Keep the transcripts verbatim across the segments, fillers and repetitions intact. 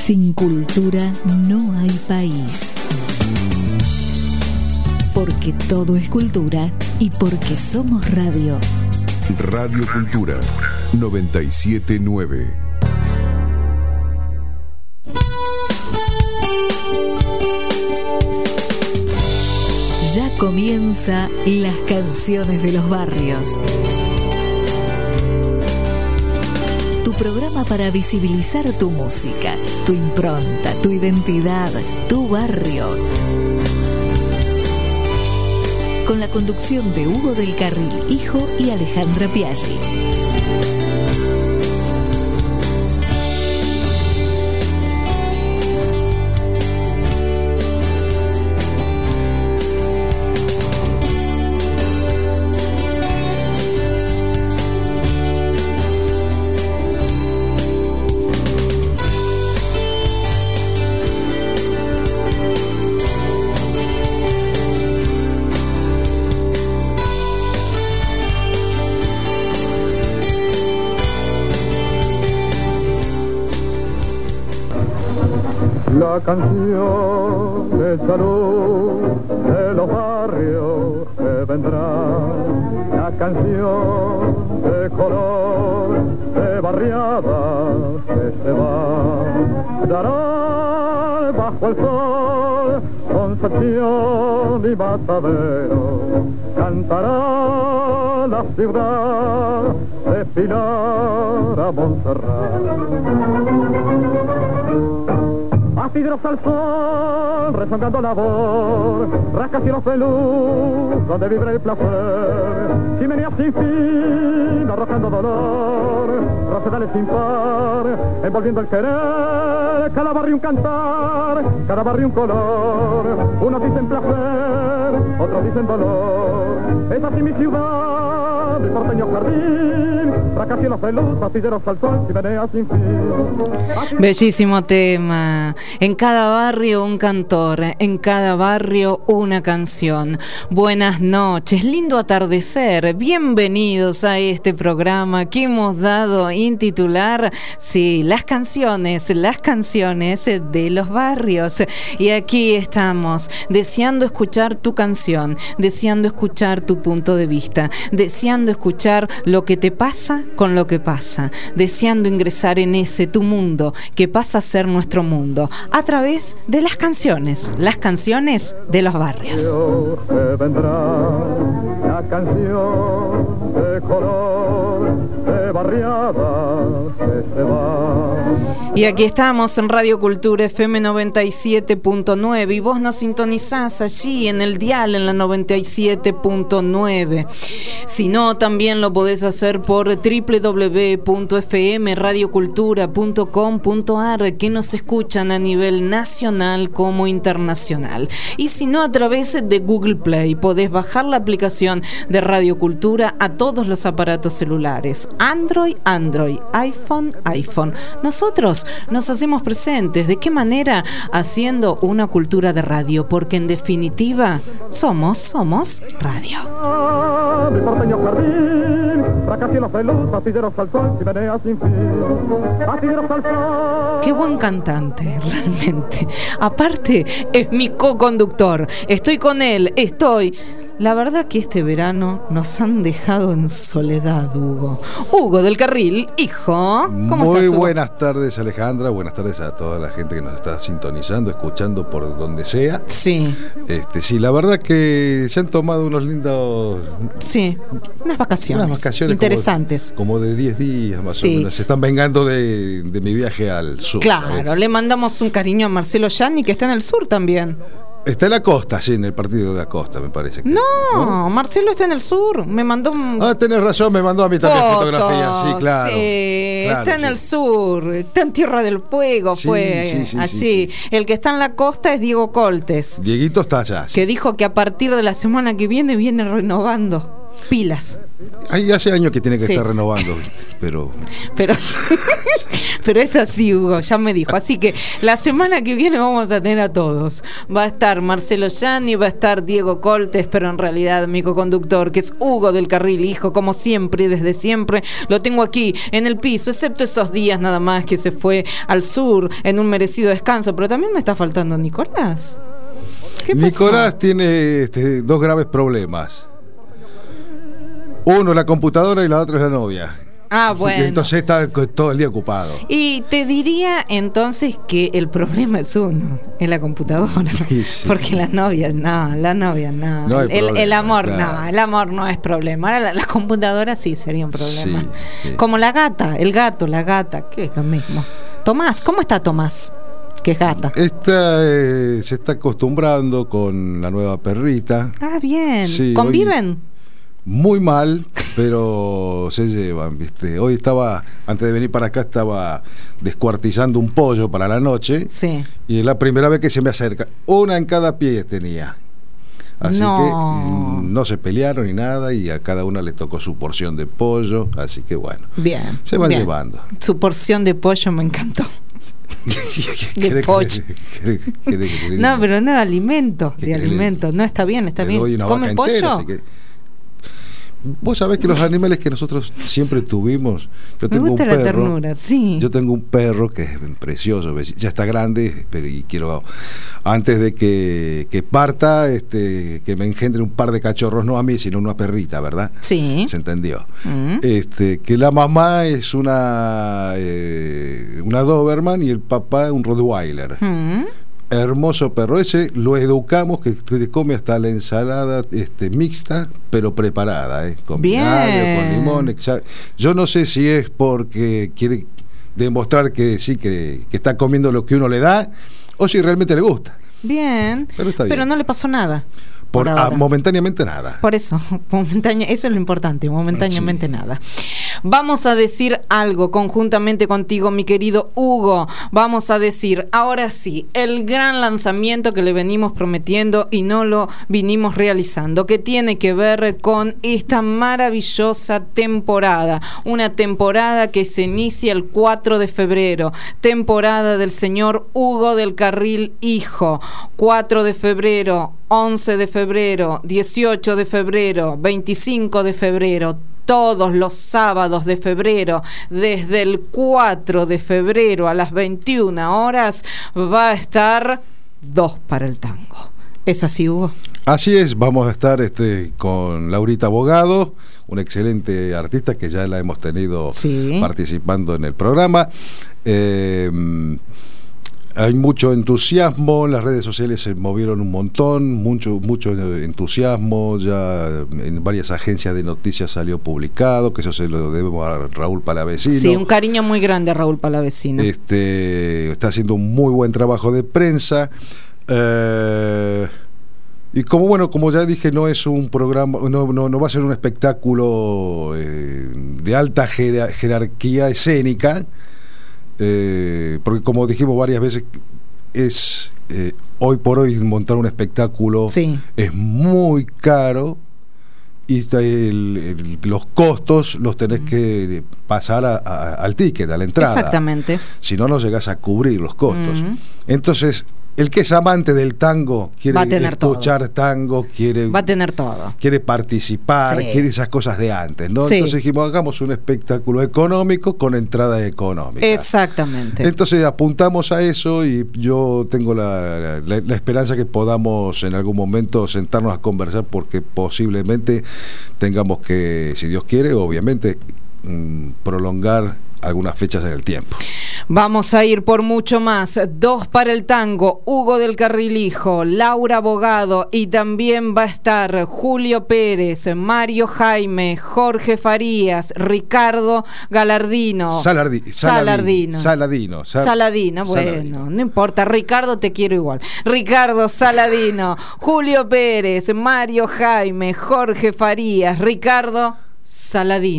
Sin cultura no hay país. Porque todo es cultura y porque somos radio. Radio Cultura noventa y siete punto nueve. Ya comienza Las Canciones de los Barrios. Tu programa para visibilizar tu música, tu impronta, tu identidad, tu barrio. Con la conducción de Hugo del Carril, hijo, y Alejandra Piaggi. La canción de salud de los barrios que vendrá, la canción de color de barriadas que se va, dará bajo el sol Concepción y Matadero, cantará la ciudad de Pilar a Montserrat. Asidros al sol, rezongando la voz, rascacielos de luz, donde vibra el placer, chimeneas sin fin, arrojando dolor, rosedales sin par, envolviendo el querer, cada barrio un cantar, cada barrio un color, unos dicen placer, otros dicen dolor, es así mi ciudad, mi porteño jardín, rascacielos de luz, asidros al sol, chimeneas sin fin. Bellísimo tema. En cada barrio un cantor, en cada barrio una canción. Buenas noches, lindo atardecer, bienvenidos a este programa que hemos dado en titular, sí, las canciones, las canciones de los barrios. Y aquí estamos, deseando escuchar tu canción, deseando escuchar tu punto de vista, deseando escuchar lo que te pasa con lo que pasa, deseando ingresar en ese tu mundo que pasa a ser nuestro mundo, a través de las canciones, las canciones de los barrios. La canción de color de barriadas que se va. Y aquí estamos en Radio Cultura F M noventa y siete punto nueve y vos nos sintonizás allí en el dial en la noventa y siete punto nueve. Si no, también lo podés hacer por doble u doble u doble u punto f m radio cultura punto com punto a r, que nos escuchan a nivel nacional como internacional. Y si no, a través de Google Play podés bajar la aplicación de Radio Cultura a todos los aparatos celulares, Android, Android, iPhone, iPhone. Nosotros nos hacemos presentes. ¿De qué manera? Haciendo una cultura de radio, porque en definitiva somos, somos radio. Mi porteño jardín, rascacielos de luz, asidros al sol, chimeneas sin fin, asidros al sol. Qué buen cantante, realmente. Aparte, es mi co-conductor. Estoy con él, estoy... La verdad que este verano nos han dejado en soledad, Hugo. Hugo del Carril, hijo. ¿Cómo Muy estás, Hugo? Buenas tardes, Alejandra. Buenas tardes a toda la gente que nos está sintonizando, escuchando por donde sea. Sí. Este, sí, la verdad que se han tomado unos lindos... Sí, unas vacaciones. Unas vacaciones interesantes. Como, como de diez días más Sí. o menos. Se están vengando de, de mi viaje al sur. Claro, ¿sabes? le mandamos un cariño a Marcelo Gianni, que está en el sur también. Está en la costa, sí, en el partido de la costa, me parece. Que, no, ¿no? Marcelo está en el sur. Me mandó un... Ah, tenés razón, me mandó a mí también Fotos, fotografías. Sí, claro. Sí, claro, está en sí. el sur, está en Tierra del Fuego, Sí, fue sí, sí, así. sí, sí. El que está en la costa es Diego Coltes, Dieguito está allá. Sí. que dijo que a partir de la semana que viene viene renovando. Pilas. Hay, hace años que tiene que Sí. estar renovando, pero Pero, pero es así, Hugo, ya me dijo. Así que la semana que viene vamos a tener a todos. Va a estar Marcelo Gianni, va a estar Diego Coltes, pero en realidad mi coconductor, que es Hugo del Carril Hijo, como siempre y desde siempre, lo tengo aquí en el piso, excepto esos días nada más que se fue al sur en un merecido descanso. Pero también me está faltando Nicolás. ¿Qué pasó? Nicolás tiene este, dos graves problemas. Uno la computadora y la otra es la novia. Ah, bueno. Y entonces está todo el día ocupado. Y te diría entonces que el problema es uno, es la computadora. Sí, sí. Porque las novias, no, las novias, no. No hay el, problema, el amor, claro. no, el amor no es problema. Ahora la, la computadora sí sería un problema. Sí, sí. Como la gata, el gato, la gata, que es lo mismo. Tomás, ¿cómo está Tomás? Que es gata. Esta eh, se está acostumbrando con la nueva perrita. Ah, bien. Sí, ¿Conviven? Muy mal, pero se llevan, ¿viste? Hoy estaba, antes de venir para acá, estaba descuartizando un pollo para la noche. Sí. Y es la primera vez que se me acerca. Una en cada pie tenía. Así No. que mm, no se pelearon ni nada y a cada una le tocó su porción de pollo. Así que bueno, Bien. se van bien. llevando. Su porción de pollo me encantó. ¿Querés pollo. que- querés- querés que te diga? No, pero no, alimento, ¿Qué de querés? alimento. No, está bien, está Le doy bien. una ¿Come vaca entera, pollo? así que- Vos sabés que los animales que nosotros siempre tuvimos, yo Me tengo gusta un la perro, ternura, sí. yo tengo un perro que es precioso, ves, ya está grande, pero y quiero antes de que, que parta, este, que me engendre un par de cachorros, no a mí, sino una perrita, ¿verdad? Sí. Se entendió. Mm. Este, que la mamá es una eh, una Doberman y el papá un Rottweiler. Mm. Hermoso perro ese, lo educamos que, que come hasta la ensalada este, mixta, pero preparada, ¿eh? Con Bien. vinagre, con limón. exa- Yo no sé si es porque quiere demostrar que sí, que, que está comiendo lo que uno le da, o si realmente le gusta. Bien. Pero está bien. no le pasó nada. Por, Por ah, ahora. momentáneamente nada. Por eso, momentáneo, eso es lo importante, momentáneamente Sí. nada. Vamos a decir algo conjuntamente contigo, mi querido Hugo. Vamos a decir, ahora sí, el gran lanzamiento que le venimos prometiendo y no lo vinimos realizando, que tiene que ver con esta maravillosa temporada. Una temporada que se inicia el cuatro de febrero, temporada del señor Hugo del Carril Hijo. cuatro de febrero, once de febrero, dieciocho de febrero, veinticinco de febrero, todos los sábados de febrero, desde el cuatro de febrero a las veintiuna horas, va a estar Dos para el Tango. ¿Es así, Hugo? Así es, vamos a estar este, con Laurita Abogado, una excelente artista que ya la hemos tenido Sí. participando en el programa. Eh, Hay mucho entusiasmo, las redes sociales se movieron un montón, mucho, mucho entusiasmo, ya en varias agencias de noticias salió publicado, que eso se lo debemos a Raúl Palavecino. Sí, un cariño muy grande a Raúl Palavecino. Este, está haciendo un muy buen trabajo de prensa. Eh, y como bueno, como ya dije, no es un programa, no, no, no va a ser un espectáculo eh, de alta jerar- jerarquía escénica. Eh, porque como dijimos varias veces, es eh, hoy por hoy montar un espectáculo Sí. es muy caro y el, el, los costos los tenés que pasar a, a, al ticket, a la entrada. Exactamente. Si no, no llegás a cubrir los costos. Mm. Entonces, el que es amante del tango quiere Va a tener escuchar tango, quiere Va a tener todo. quiere participar, Sí. quiere esas cosas de antes, ¿no? Sí. Entonces dijimos, hagamos un espectáculo económico con entrada económica. Exactamente. Entonces apuntamos a eso y yo tengo la, la, la esperanza que podamos en algún momento sentarnos a conversar porque posiblemente tengamos que, si Dios quiere, obviamente, mmm, prolongar algunas fechas en el tiempo. Vamos a ir por mucho más. Dos para el Tango, Hugo del Carril Hijo, Laura Abogado y también va a estar Julio Pérez, Mario Jaime, Jorge Farías, Ricardo Galardino. Salardi, Salardino. Saladino. Sal- Saladino, bueno, Saladino. no importa. Ricardo, te quiero igual. Ricardo Saladino, Julio Pérez, Mario Jaime, Jorge Farías, Ricardo Saladino.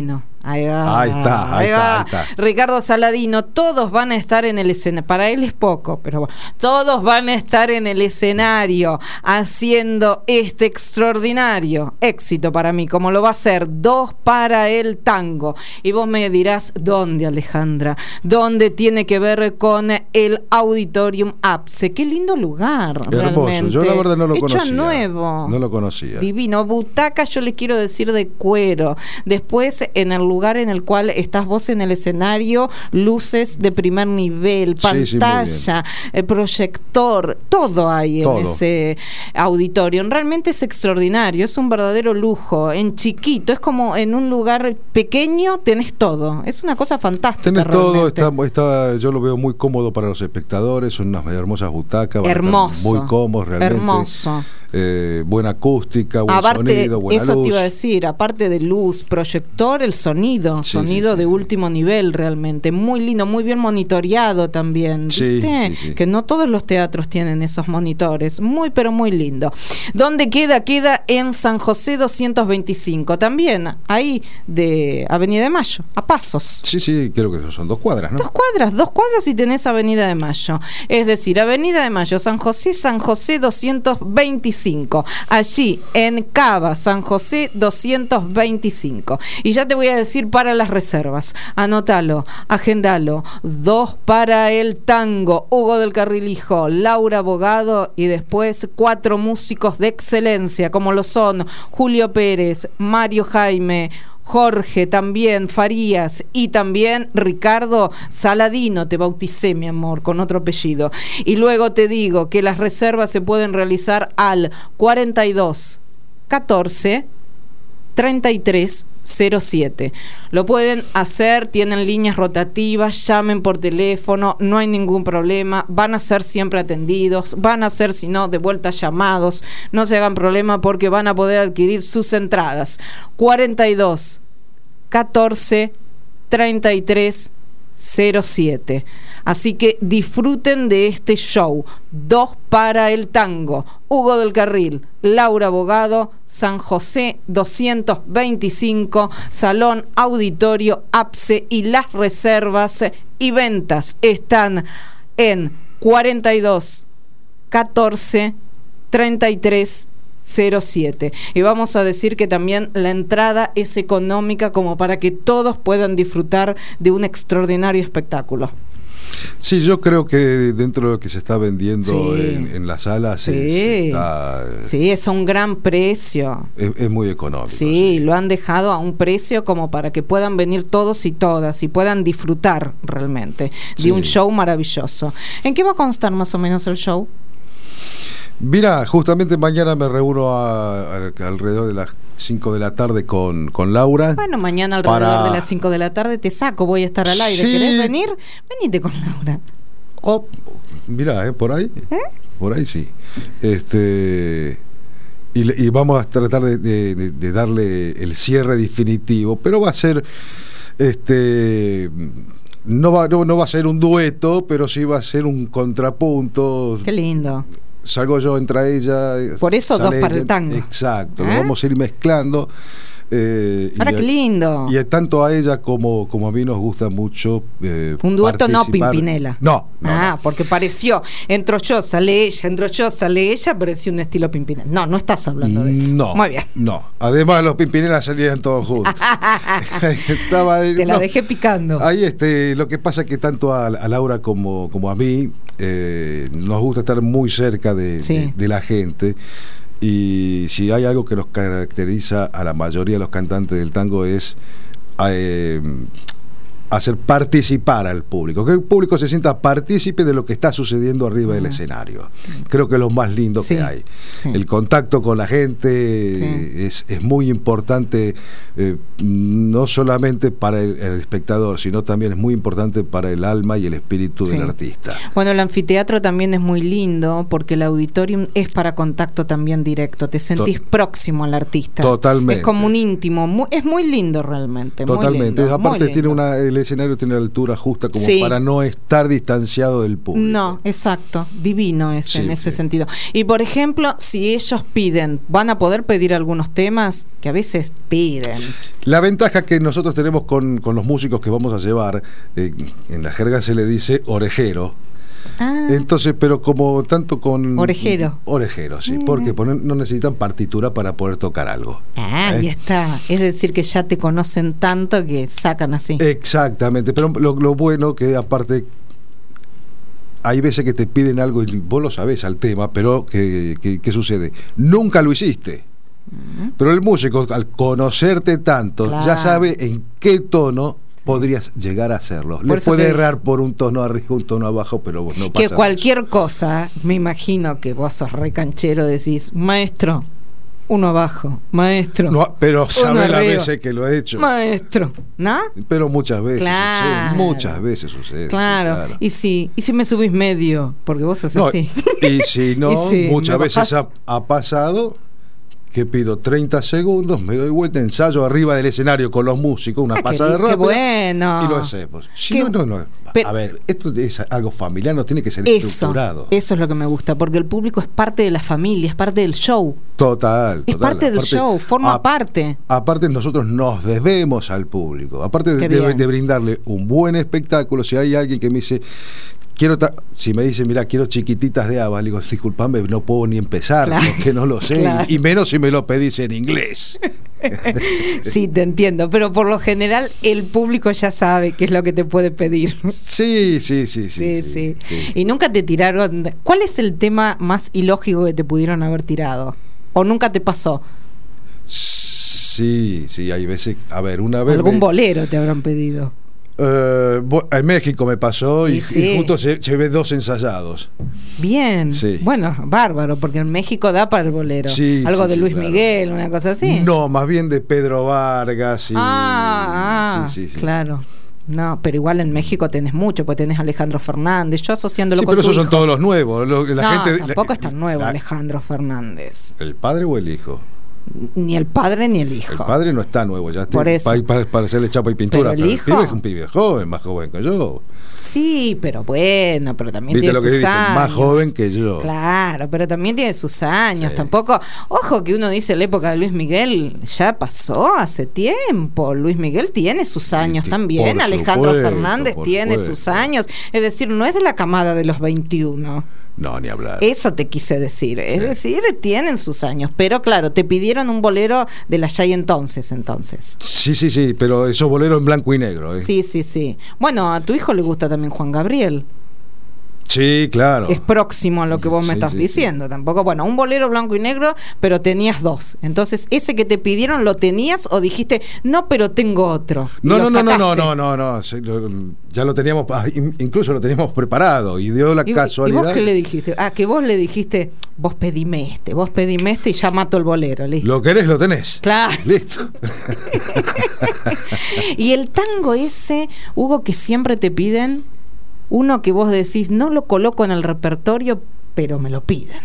Ahí va. Ahí está, ahí, ahí está, va. ahí está. Ricardo Saladino, todos van a estar en el escenario. Para él es poco, pero bueno, todos van a estar en el escenario haciendo este extraordinario éxito para mí, como lo va a ser Dos para el Tango. Y vos me dirás, ¿dónde, Alejandra? ¿Dónde tiene que ver con el Auditorium Apse? Qué lindo lugar, Hermoso. realmente. Yo la verdad no lo Hecho conocía. nuevo. No lo conocía. Divino. Butaca, yo le quiero decir, de cuero. Después, en el lugar en el cual estás vos en el escenario, luces de primer nivel, Sí, sí, pantalla, el proyector, todo hay Todo. en ese auditorio. Realmente es extraordinario, es un verdadero lujo. En chiquito, es como en un lugar pequeño, tenés todo. Es una cosa fantástica. Tenés todo, realmente. está, está, yo lo veo muy cómodo para los espectadores, son unas hermosas butacas, van a estar Hermoso. muy cómodos realmente. Hermoso. Eh, buena acústica, buen Aparte, sonido, buena eso luz. te iba a decir, aparte de luz, proyector, el sonido, Sí, sonido sí, sí, de sí. último nivel realmente, muy lindo, muy bien monitoreado también, Sí, ¿viste? sí, sí. Que no todos los teatros tienen esos monitores, muy pero muy lindo. ¿Dónde queda? Queda en San José doscientos veinticinco, también ahí de Avenida de Mayo, a pasos. Sí, sí, creo que son dos cuadras, ¿no? Dos cuadras, dos cuadras y tenés Avenida de Mayo. Es decir, Avenida de Mayo, San José, San José doscientos veinticinco. Allí, en Cava, San José doscientos veinticinco. Y ya te voy a decir para las reservas. Anótalo, agendalo. Dos para el tango. Hugo del Carril Hijo, Laura Bogado y después cuatro músicos de excelencia, como lo son Julio Pérez, Mario Jaime, Jorge también, Farías y también Ricardo Saladino. Te bauticé, mi amor, con otro apellido. Y luego te digo que las reservas se pueden realizar al cuarenta y dos catorce treinta y tres cero siete. Lo pueden hacer, tienen líneas rotativas, llamen por teléfono, no hay ningún problema, van a ser siempre atendidos, van a ser, si no, de vuelta llamados, no se hagan problema porque van a poder adquirir sus entradas. cuarenta y dos catorce treinta y tres cero siete. Así que disfruten de este show. Dos para el tango. Hugo del Carril, Laura Bogado, San José doscientos veinticinco, Salón Auditorio Apse, y las reservas y ventas están en cuarenta y dos catorce treinta y tres cero siete. Y vamos a decir que también la entrada es económica, como para que todos puedan disfrutar de un extraordinario espectáculo. Sí, yo creo que dentro de lo que se está vendiendo Sí. en, en las salas Sí. es, está, Sí, es a un gran precio. es, es muy económico. Sí, lo han dejado a un precio como para que puedan venir todos y todas y puedan disfrutar realmente de Sí. un show maravilloso. ¿En qué va a constar más o menos el show? Mira, justamente mañana me reúno a, a- alrededor de las cinco de la tarde con, con Laura. Bueno, mañana alrededor Para- de las cinco de la tarde te saco, voy a estar al aire. Sí. ¿Querés venir? Venite con Laura. Oh, mira, eh, por ahí. ¿Eh? Por ahí sí. Este y, le- y vamos a tratar de, de- de- de darle el cierre definitivo, pero va a ser este no va, no, no va a ser un dueto, pero sí va a ser un contrapunto. Qué lindo. Salgo yo, entra ella. Por eso sale dos para ella. el tango. Exacto, ¿Eh? lo vamos a ir mezclando. Eh, Ahora, y a- qué lindo. Y a- tanto a ella como, como a mí nos gusta mucho. eh, Un dueto no participar. Pimpinela. No, no, Ah, no. porque pareció, entro yo, sale ella, entro yo, sale ella, parecía un estilo Pimpinela. No, no estás hablando de eso. No, Muy bien. no. Además, los Pimpinelas salían todos juntos. Estaba ahí, Te la no. dejé picando. Ahí este, lo que pasa es que tanto a, a Laura como, como a mí eh, nos gusta estar muy cerca de, Sí. de, de la gente. Y si hay algo que nos caracteriza a la mayoría de los cantantes del tango es eh, hacer participar al público, que el público se sienta partícipe de lo que está sucediendo arriba del escenario. Creo que es lo más lindo Sí, que hay. sí. El contacto con la gente Sí. eh, es, es muy importante, eh, no solamente para el, el espectador, sino también es muy importante para el alma y el espíritu Sí. del artista. Bueno, el anfiteatro también es muy lindo porque el auditorium es para contacto también directo. Te sentís To- próximo al artista. Totalmente. Es como un íntimo. Muy, es muy lindo realmente. muy Totalmente. lindo, Aparte muy tiene lindo. una, el escenario tiene la altura justa como Sí. para no estar distanciado del público. No, exacto, divino ese, Sí, en ese sí. sentido. Y por ejemplo, si ellos piden, ¿van a poder pedir algunos temas? Que a veces piden. La ventaja que nosotros tenemos con, con los músicos que vamos a llevar, eh, en la jerga se le dice orejero. Ah, Entonces, pero como tanto con... Orejero. Orejero, sí, porque ponen- no necesitan partitura para poder tocar algo. ah, ahí ¿eh? está. Es decir, que ya te conocen tanto que sacan así. Exactamente, pero lo, lo bueno que aparte hay veces que te piden algo y vos lo sabés al tema, pero ¿qué, qué, qué sucede? Nunca lo hiciste. Pero el músico, al conocerte tanto, Claro. ya sabe en qué tono podrías llegar a hacerlo. Por Le eso puede te- errar por un tono arriba, un tono abajo, pero no pasa Que nada. cualquier cosa, me imagino que vos sos re canchero, decís, maestro, uno abajo, maestro, No, pero sabe las arriba. veces que lo he hecho. maestro, ¿no? Pero muchas veces Claro. sucede, muchas veces sucede. sí, Claro. claro. Y si, y si me subís medio, porque vos sos No, así. y si no, Y si muchas me veces ha, bajás- ha pasado que pido treinta segundos, me doy vuelta, ensayo arriba del escenario con los músicos, una Ah, qué pasada li- qué rápida. bueno. Y lo hacemos. Si Qué- no, no, no. pero- a ver, esto es algo familiar, no tiene que ser Eso, estructurado. eso es lo que me gusta, porque el público es parte de la familia, es parte del show, Total, es total. parte del Aparte- show, forma a- parte. Aparte nosotros nos debemos al público, aparte de, Qué de- bien. de brindarle un buen espectáculo. Si hay alguien que me dice, quiero ta- si me dice, mira, quiero chiquititas de habas, le digo, disculpame, no puedo ni empezar, Claro. porque no lo sé, Claro. y menos si me lo pedís en inglés. Sí, te entiendo, pero por lo general el público ya sabe qué es lo que te puede pedir. Sí, sí, sí, sí. Sí, sí, sí, sí. Y nunca te tiraron. ¿Cuál es el tema más ilógico que te pudieron haber tirado? ¿O nunca te pasó? Sí, sí, hay veces, a ver, una vez... Algún me- bolero te habrán pedido. eh, bo- en México me pasó y, Y sí. y justo se, se ve dos ensayados. Bien. Sí. Bueno, bárbaro, porque en México da para el bolero. Sí, Algo sí, de sí, Luis claro. Miguel, una cosa así. No, más bien de Pedro Vargas y... Ah, ah, sí, sí, sí. claro. No, pero igual en México tenés mucho, porque tenés Alejandro Fernández. Yo asociándolo Sí, con pero tu esos son hijo. todos los nuevos. lo- la no, gente, tampoco la- es tan nuevo la- Alejandro Fernández. ¿El padre o el hijo? Ni el padre ni el hijo. El padre no está nuevo, ya Por tiene- eso. pa- pa- para hacerle chapa y pintura. Pero el Pero el, hijo- pibe es un pibe joven, más joven que yo. Sí, pero bueno, pero también ¿Viste tiene lo que sus dice? años. Más joven que yo. Claro, pero también tiene sus años. Sí. Tampoco, ojo que uno dice la época de Luis Miguel ya pasó hace tiempo. Luis Miguel tiene sus años Sí, también. por Alejandro supuesto, Fernández por tiene supuesto. sus años. Es decir, no es de la camada de los veintiuno. No, ni hablar. Eso te quise decir. Es Sí. decir, tienen sus años. Pero claro, te pidieron un bolero de la ya y entonces, entonces. Sí, sí, sí, pero esos boleros en blanco y negro. ¿eh? Sí, sí, sí. Bueno, a tu hijo le gusta también Juan Gabriel. Sí, claro. Es próximo a lo que vos me Sí, estás sí, diciendo. Tampoco, bueno, un bolero blanco y negro, pero tenías dos. Entonces, ese que te pidieron, ¿lo tenías o dijiste, no, pero tengo otro? Y No, lo no, no, no, no, sacaste? no, no, no, sí, lo- ya lo teníamos, ah, in- incluso lo teníamos preparado y dio la ¿Y, y casualidad. vos qué le dijiste? Ah, que vos le dijiste, vos pedime este, vos pedime este y ya mato el bolero, listo. Lo querés, lo tenés. Claro. Listo. Y el tango ese, Hugo, que siempre te piden, uno que vos decís, no lo coloco en el repertorio, pero me lo piden.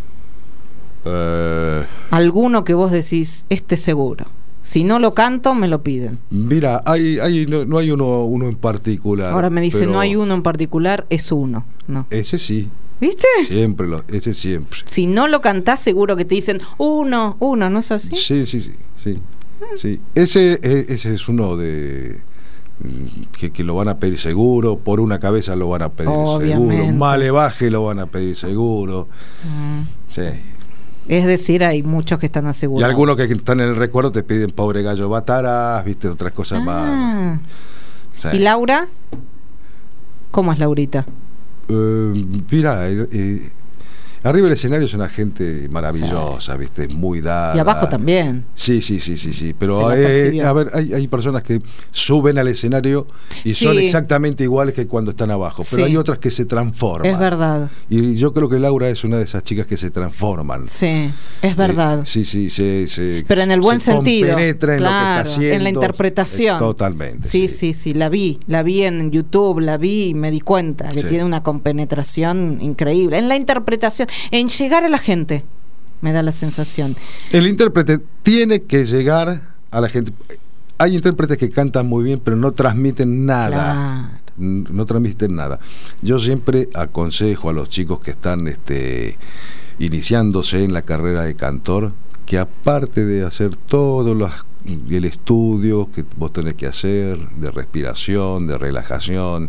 Eh, Alguno que vos decís, este seguro. Si no lo canto, me lo piden. mira, hay, hay, no, no hay uno, uno en particular. Ahora me dice, pero no hay uno en particular, es uno. No. Ese sí, ¿Viste? siempre, lo, ese siempre. Si no lo cantás, seguro que te dicen, uno, uno, ¿no es así? Sí, sí, sí, sí. sí. Ese, e- ese es uno de mm, que, que lo van a pedir seguro, por una cabeza lo van a pedir Obviamente. seguro, male baje lo van a pedir seguro. Mm. Sí. Es decir, hay muchos que están Y asegurados. algunos que están en el recuerdo te piden pobre gallo batarás, viste, otras cosas más. Ah. Sí. ¿Y Laura? ¿Cómo es Laurita? Eh, mira, eh, eh, arriba del escenario es una gente maravillosa, viste, muy dada. Y abajo también. Sí, sí, sí, sí, sí. Se Pero la eh, percibió. a ver, hay, hay personas que suben al escenario y Sí. son exactamente iguales que cuando están abajo. Pero Sí. hay otras que se transforman. Es verdad. Y yo creo que Laura es una de esas chicas que se transforman. Sí, es verdad. Eh, sí, sí, se, se- Pero en el buen se sentido. compenetra en lo que Claro, está haciendo. en la interpretación. Eh, totalmente. Sí, sí, sí, la vi, la vi en YouTube, la vi y me di cuenta que Sí. tiene una compenetración increíble. En la interpretación, en llegar a la gente, me da la sensación. El intérprete tiene que llegar a la gente. hay intérpretes que cantan muy bien, pero no transmiten nada. Claro. No transmiten nada. Yo siempre aconsejo a los chicos que están este, iniciándose en la carrera de cantor, que aparte de hacer todo los, el estudio que vos tenés que hacer, de respiración, de relajación,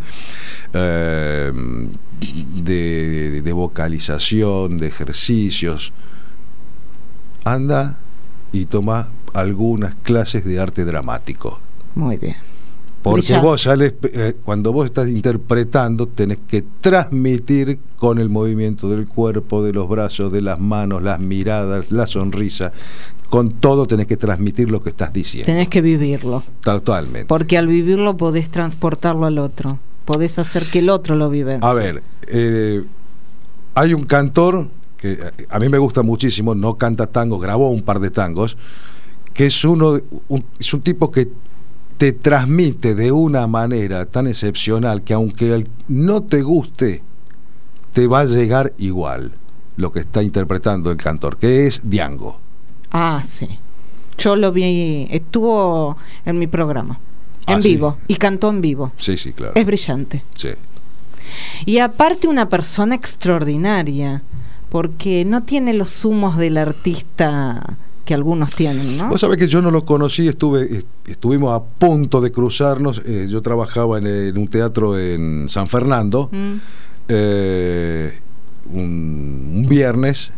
eh, de, de, de vocalización, de ejercicios, anda y toma algunas clases de arte dramático. Muy bien. Porque Brillante. vos sales, eh, cuando vos estás interpretando, tenés que transmitir con el movimiento del cuerpo, de los brazos, de las manos, las miradas, la sonrisa. Con todo tenés que transmitir lo que estás diciendo. Tenés que vivirlo. Totalmente. Porque al vivirlo podés transportarlo al otro. Podés hacer que el otro lo vivencie. A ver, eh, hay un cantor que a mí me gusta muchísimo, no canta tangos, grabó un par de tangos, que es uno, un, es un tipo que te transmite de una manera tan excepcional que aunque no te guste, te va a llegar igual lo que está interpretando el cantor, que es Diango. Ah, sí. Yo lo vi, estuvo en mi programa, en Ah, vivo, sí. y cantó en vivo. Sí, sí, claro. Es brillante. Sí. Y aparte una persona extraordinaria, porque no tiene los humos del artista que algunos tienen, ¿no? Vos sabés que yo no lo conocí, estuve estuvimos a punto de cruzarnos, eh, yo trabajaba en, en un teatro en San Fernando, mm. eh, un, un viernes,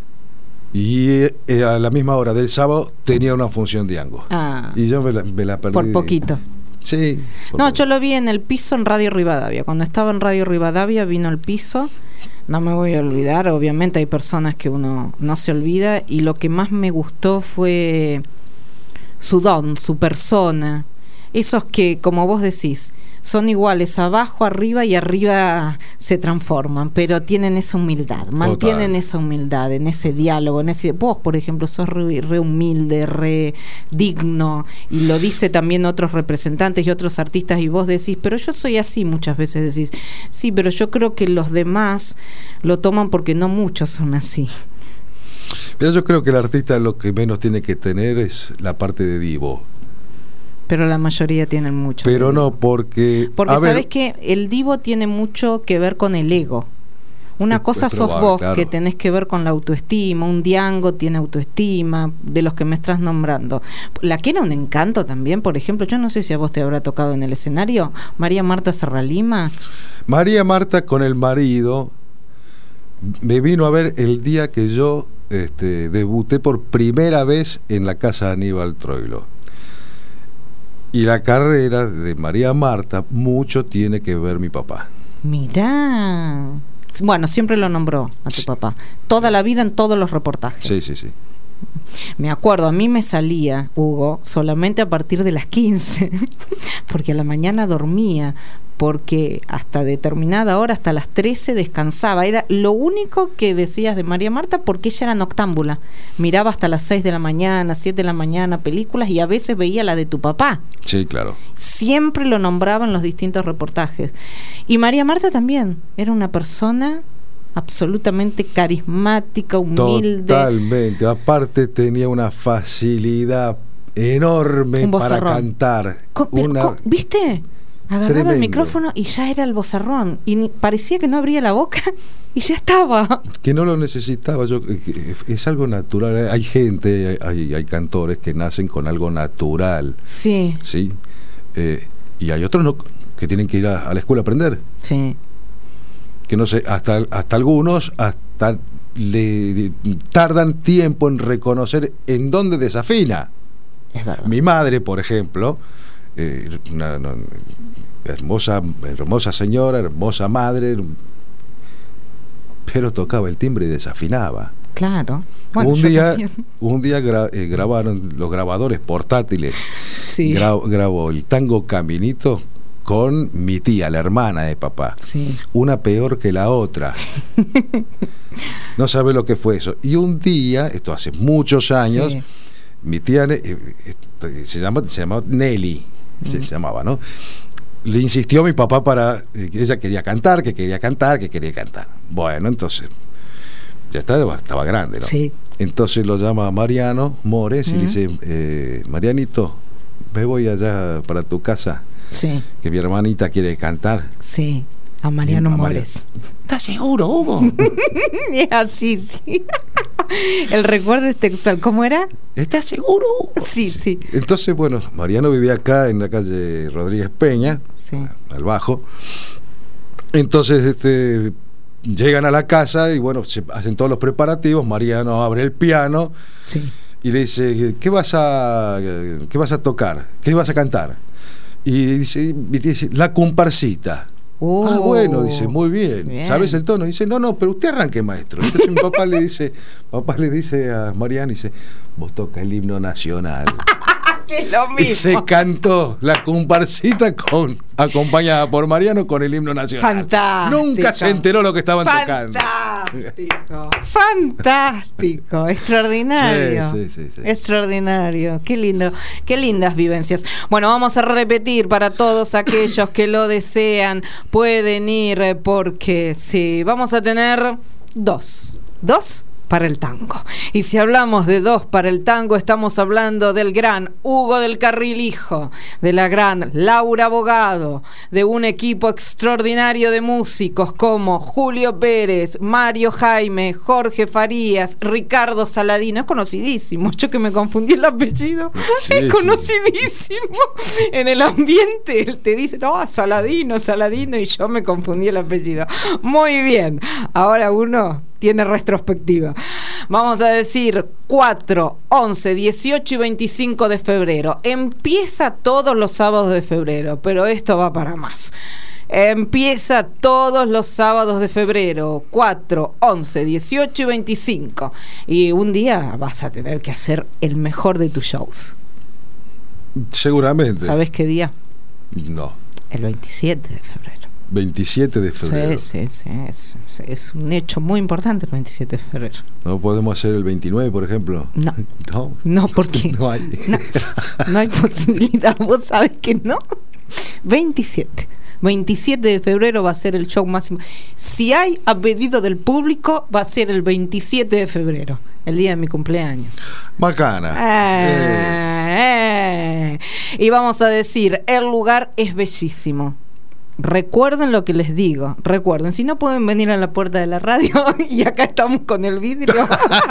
y eh, a la misma hora del sábado tenía una función de Diango. Ah, y yo me la, me la perdí. Por poquito. Sí. Por no, poquito. yo lo vi en el piso en Radio Rivadavia. Cuando estaba en Radio Rivadavia vino el piso. No me voy a olvidar, obviamente hay personas que uno no se olvida, y lo que más me gustó fue su don, su persona. Esos que, como vos decís, son iguales abajo, arriba, y arriba se transforman, pero tienen esa humildad, mantienen Total. esa humildad en ese diálogo, en ese. Vos, por ejemplo, sos re, re humilde, re digno, y lo dice también otros representantes y otros artistas, y vos decís, pero yo soy así, muchas veces decís, sí, pero yo creo que los demás lo toman porque no muchos son así. Pero yo creo que el artista lo que menos tiene que tener es la parte de divo. Pero la mayoría tienen mucho. Pero no, porque... Porque sabes que el divo tiene mucho que ver con el ego. Una cosa sos probable, vos, claro. que tenés que ver con la autoestima. Un Diango tiene autoestima, de los que me estás nombrando. La que era un encanto también, por ejemplo, yo no sé si a vos te habrá tocado en el escenario, María Marta Serralima. María Marta con el marido me vino a ver el día que yo este, debuté por primera vez en la casa de Aníbal Troilo. Y la carrera de María Marta, mucho tiene que ver mi papá. Mirá. Bueno, siempre lo nombró a tu sí. papá. Toda la vida en todos los reportajes. Sí, sí, sí. Me acuerdo, a mí me salía, Hugo, solamente a partir de las quince, porque a la mañana dormía, porque hasta determinada hora, hasta las trece, descansaba. Era lo único que decías de María Marta, porque ella era noctámbula. Miraba hasta las seis de la mañana, siete de la mañana películas, y a veces veía la de tu papá. Sí, claro. Siempre lo nombraba en los distintos reportajes. Y María Marta también era una persona absolutamente carismática, humilde. Totalmente. Aparte tenía una facilidad enorme para cantar. Co- una... co- ¿Viste? Agarraba Tremendo. El micrófono y ya era el vozarrón, y ni, parecía que no abría la boca y ya estaba. Que no lo necesitaba. Yo, es algo natural. Hay gente, hay, hay cantores que nacen con algo natural. Sí. Sí. Eh, y hay otros no, que tienen que ir a, a la escuela a aprender. Sí. Que no sé, hasta, hasta algunos hasta le, le tardan tiempo en reconocer en dónde desafina. Es verdad. Mi madre, por ejemplo, eh, una, una hermosa, hermosa señora, hermosa madre, pero tocaba el timbre y desafinaba. Claro. Bueno, un, yo día, también. un día gra, eh, grabaron los grabadores portátiles. Sí. Gra, grabó el tango Caminito con mi tía, la hermana de papá. Sí. Una peor que la otra. No sabe lo que fue eso. Y un día, esto hace muchos años, sí. mi tía eh, eh, se llama, se llamaba Nelly, mm. se, se llamaba, ¿no? Le insistió a mi papá para eh, que ella quería cantar, que quería cantar, que quería cantar. Bueno, entonces ya estaba, estaba grande, ¿no? Sí. Entonces lo llama Mariano Mores mm. y le dice, eh, Marianito, me voy allá para tu casa. Sí. Que mi hermanita quiere cantar. Sí, a Mariano A Mores. ¿Estás seguro, Hugo? Es así, sí. El recuerdo es textual. ¿Cómo era? ¿Estás seguro? Sí, sí. Entonces, bueno, Mariano vivía acá en la calle Rodríguez Peña, Sí. al bajo. Entonces, este, llegan a la casa y bueno, se hacen todos los preparativos. Mariano abre el piano Sí. y le dice, ¿qué vas a, qué vas a tocar? ¿Qué vas a cantar? Y dice, y dice la comparsita. Oh, Ah, bueno, dice, muy bien. bien. ¿Sabes el tono? Dice, no, no, pero usted arranque, maestro. Entonces mi papá le dice, papá le dice a Mariano, dice, vos toca el himno nacional. Que es lo Y se mismo. cantó la comparsita con, acompañada por Mariano con el himno nacional. Fantástico. Nunca se enteró lo que estaban tocando. Fantástico. Fantástico. Extraordinario. Sí, sí, sí, sí. Extraordinario. Qué lindo. Qué lindas vivencias. Bueno, vamos a repetir para todos aquellos que lo desean. Pueden ir eh, porque sí, vamos a tener dos. Dos para el tango. Y si hablamos de dos para el tango, estamos hablando del gran Hugo del Carril Hijo, de la gran Laura Bogado, de un equipo extraordinario de músicos como Julio Pérez, Mario Jaime, Jorge Farías, Ricardo Saladino. Es conocidísimo. Yo que me confundí el apellido. Sí, Es sí. conocidísimo. En el ambiente él te dice, no, Saladino, Saladino, y yo me confundí el apellido. Muy bien. Ahora uno tiene retrospectiva. Vamos a decir cuatro, once, dieciocho y veinticinco de febrero. Empieza todos los sábados de febrero, pero esto va para más. Empieza todos los sábados de febrero, cuatro, once, dieciocho y veinticinco. Y un día vas a tener que hacer el mejor de tus shows. Seguramente. ¿Sabes qué día? No. El veintisiete de febrero. veintisiete de febrero. Sí, sí, sí. Es, es un hecho muy importante el veintisiete de febrero. ¿No podemos hacer el veintinueve, por ejemplo? No. No. No, porque No hay. no, no hay posibilidad. Vos sabés que no. veintisiete. veintisiete de febrero va a ser el show máximo. Si hay a pedido del público, va a ser el veintisiete de febrero, el día de mi cumpleaños. Bacana. Eh, eh. Y vamos a decir, el lugar es bellísimo. Recuerden lo que les digo, recuerden, si no pueden venir a la puerta de la radio y acá estamos con el vidrio.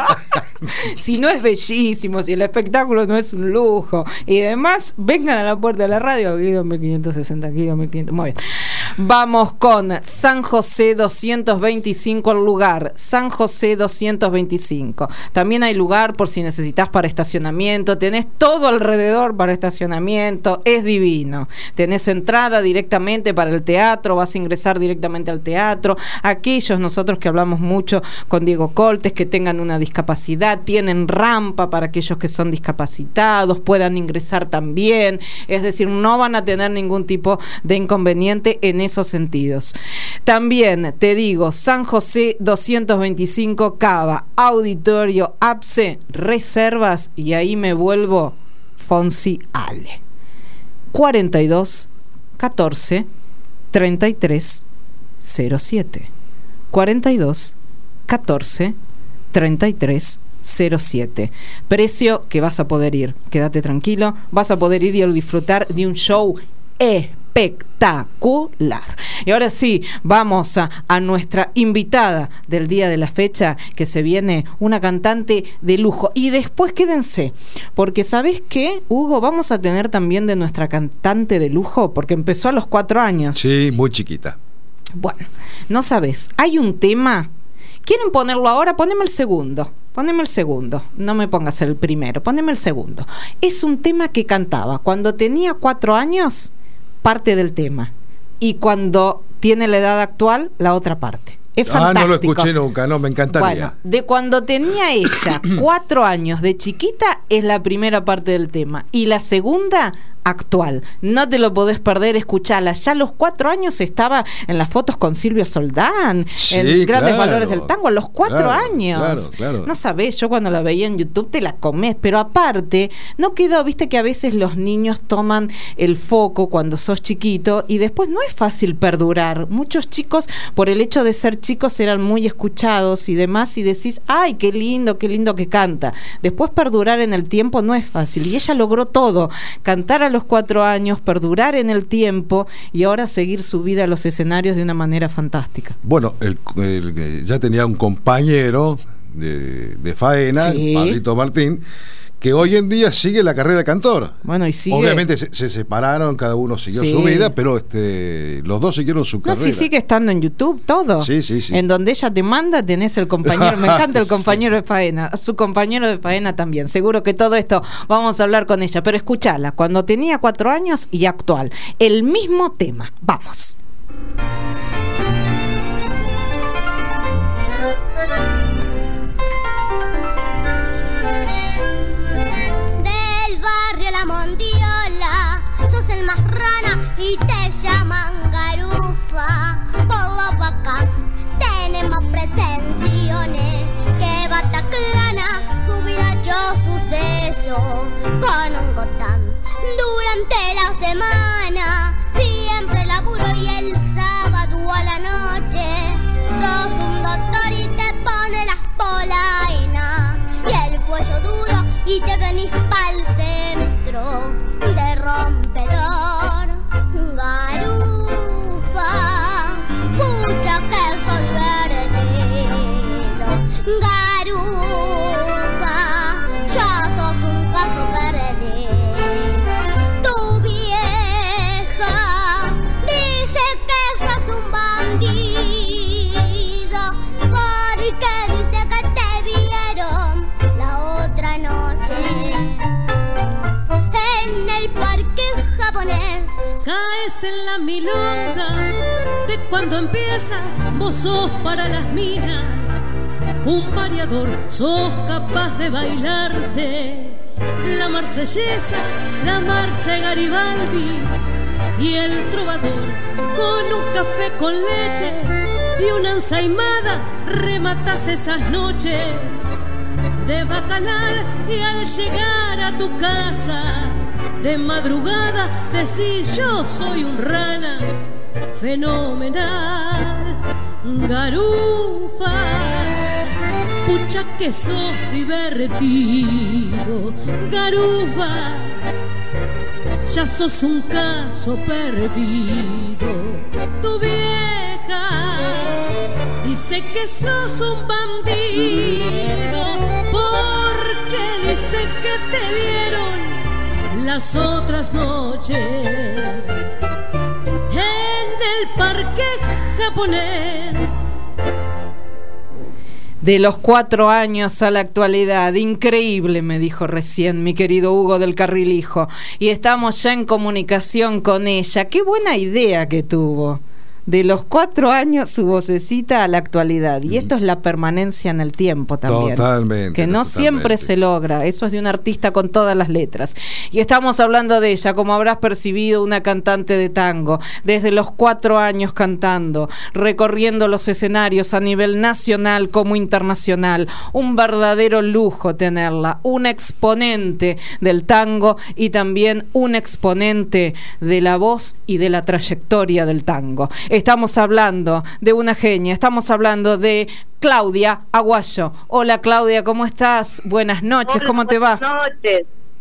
Si no es bellísimo, si el espectáculo no es un lujo y demás, vengan a la puerta de la radio. Guido mil quinientos sesenta, Guido mil quinientos, muy bien. Vamos con San José doscientos veinticinco el lugar, San José doscientos veinticinco. También hay lugar por si necesitas para estacionamiento, tenés todo alrededor para estacionamiento, es divino. Tenés entrada directamente para el teatro, vas a ingresar directamente al teatro. Aquellos nosotros que hablamos mucho con Diego Coltes que tengan una discapacidad, tienen rampa para aquellos que son discapacitados, puedan ingresar también, es decir, no van a tener ningún tipo de inconveniente en esos sentidos. También te digo, San José doscientos veinticinco, Cava, Auditorio, A P S E, reservas, y ahí me vuelvo Fonsi Ale. cuarenta y dos, catorce, treinta y tres, cero siete. cuarenta y dos, catorce, treinta y tres, cero siete. Precio que vas a poder ir, quédate tranquilo, vas a poder ir y disfrutar de un show espectacular. Y ahora sí, vamos a, a nuestra invitada del día de la fecha, que se viene una cantante de lujo. Y después quédense, porque ¿sabés qué, Hugo? Vamos a tener también de nuestra cantante de lujo, porque empezó a los cuatro años. Sí, muy chiquita. Bueno, no sabés, hay un tema. ¿Quieren ponerlo ahora? Poneme el segundo. Poneme el segundo. No me pongas el primero. Poneme el segundo. Es un tema que cantaba cuando tenía cuatro años, parte del tema. Y cuando tiene la edad actual, la otra parte. Es fantástico. Ah, no lo escuché nunca, no, me encantaría. Bueno, de cuando tenía ella cuatro años de chiquita es la primera parte del tema. Y la segunda, actual. No te lo podés perder, escuchala. Ya a los cuatro años estaba en las fotos con Silvio Soldán, Sí, en Grandes claro, Valores del Tango, a los cuatro claro, años. claro, claro. No sabés, yo cuando la veía en YouTube te la comés, pero aparte, no quedó, viste que a veces los niños toman el foco cuando sos chiquito y después no es fácil perdurar. Muchos chicos, por el hecho de ser chicos eran muy escuchados y demás, y decís, ay, qué lindo, qué lindo que canta. Después perdurar en el tiempo no es fácil, y ella logró todo, cantar a los cuatro años, perdurar en el tiempo, y ahora seguir su vida a los escenarios de una manera fantástica. Bueno, el, el, ya tenía un compañero de, de faena, sí. Pablito Martín, que hoy en día sigue la carrera de cantor. Bueno, y sigue. Obviamente se, se separaron, cada uno siguió sí. su vida, pero este, los dos siguieron su no, carrera. Sí, sigue estando en YouTube, todo. Sí, sí, sí. En donde ella te manda, tenés el compañero, me encanta el compañero sí. de faena, su compañero de faena también. Seguro que todo esto vamos a hablar con ella, pero escuchala, cuando tenía cuatro años y actual, el mismo tema. Vamos. Y te llaman garufa por lo bacán. Tenemos pretensiones que Bataclana hubiera hecho suceso con un gotán. Durante la semana siempre laburo y el sábado a la noche sos un doctor y te pone las polainas y el cuello duro y te venís pa'l centro de rompedor. Garufa, pucha que sol vertido. Garufa, ya sos un caso perdido. Tu vieja dice que sos un bandido, porque dice que te vieron la otra noche en el parque japonés. Caes en la milonga de cuando empieza, vos sos para las minas un variador, sos capaz de bailarte la marsellesa, la marcha de Garibaldi y el trovador. Con un café con leche y una ensaimada rematas esas noches de bacanal, y al llegar a tu casa de madrugada decís yo soy un rana fenomenal. Garufa, pucha que sos divertido. Garufa, ya sos un caso perdido. Tu vieja dice que sos un bandido, porque dice que te vieron las otras noches en el parque japonés. De los cuatro años a la actualidad, increíble, me dijo recién mi querido Hugo del Carrilijo, y estamos ya en comunicación con ella. Qué buena idea que tuvo. De los cuatro años su vocecita a la actualidad, y esto es la permanencia en el tiempo también, totalmente, que no totalmente. Siempre se logra. Eso es de un artista con todas las letras, y estamos hablando de ella, como habrás percibido, una cantante de tango, desde los cuatro años cantando, recorriendo los escenarios a nivel nacional como internacional. Un verdadero lujo tenerla, un exponente del tango y también un exponente de la voz y de la trayectoria del tango. Estamos hablando de una genia, estamos hablando de Claudia Aguayo. Hola Claudia, ¿cómo estás? Buenas noches, Hola, ¿cómo te va? Buenas noches.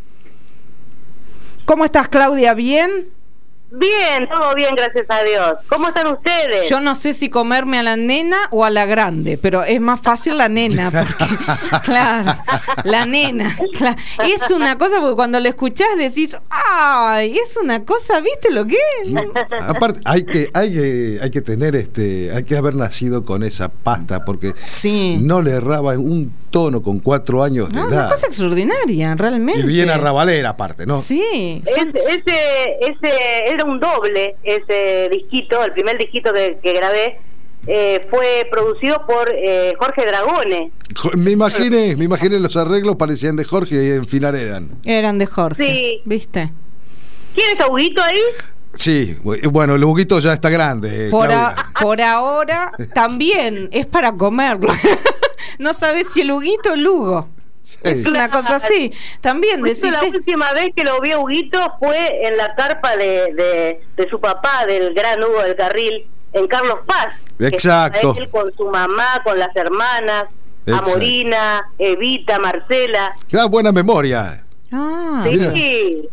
¿Cómo estás, Claudia? ¿Bien? Bien, todo bien, gracias a Dios. ¿Cómo están ustedes? Yo no sé si comerme a la nena o a la grande, pero es más fácil la nena, porque, claro, la nena, claro. Es una cosa, porque cuando la escuchás decís, ay, es una cosa, ¿viste lo que es? Aparte, hay que, hay que, hay que tener este, hay que haber nacido con esa pasta, porque sí. no le erraba un tono con cuatro años de no, edad. Una cosa extraordinaria, realmente. Y bien arrabalera, aparte, ¿no? Sí. Son... Ese, ese, ese era un doble, ese disquito, el primer disquito que, que grabé, eh, fue producido por eh, Jorge Dragone. Me imaginé, me imaginé los arreglos parecían de Jorge y en final eran. Eran de Jorge, sí. ¿Viste? ¿Quién es Huguito ahí? Sí, bueno, el Huguito ya está grande. Por, a, por ahora también es para comerlo. No sabes si el Huguito o el Hugo. Sí. Es una cosa así. También decís. La última vez que lo vi a Huguito fue en la carpa de, de, de su papá, del gran Hugo del Carril, en Carlos Paz. Exacto. Que él con su mamá, con las hermanas, Exacto. Amorina, Evita, Marcela. Ah, buena memoria. Ah, Sí, mira.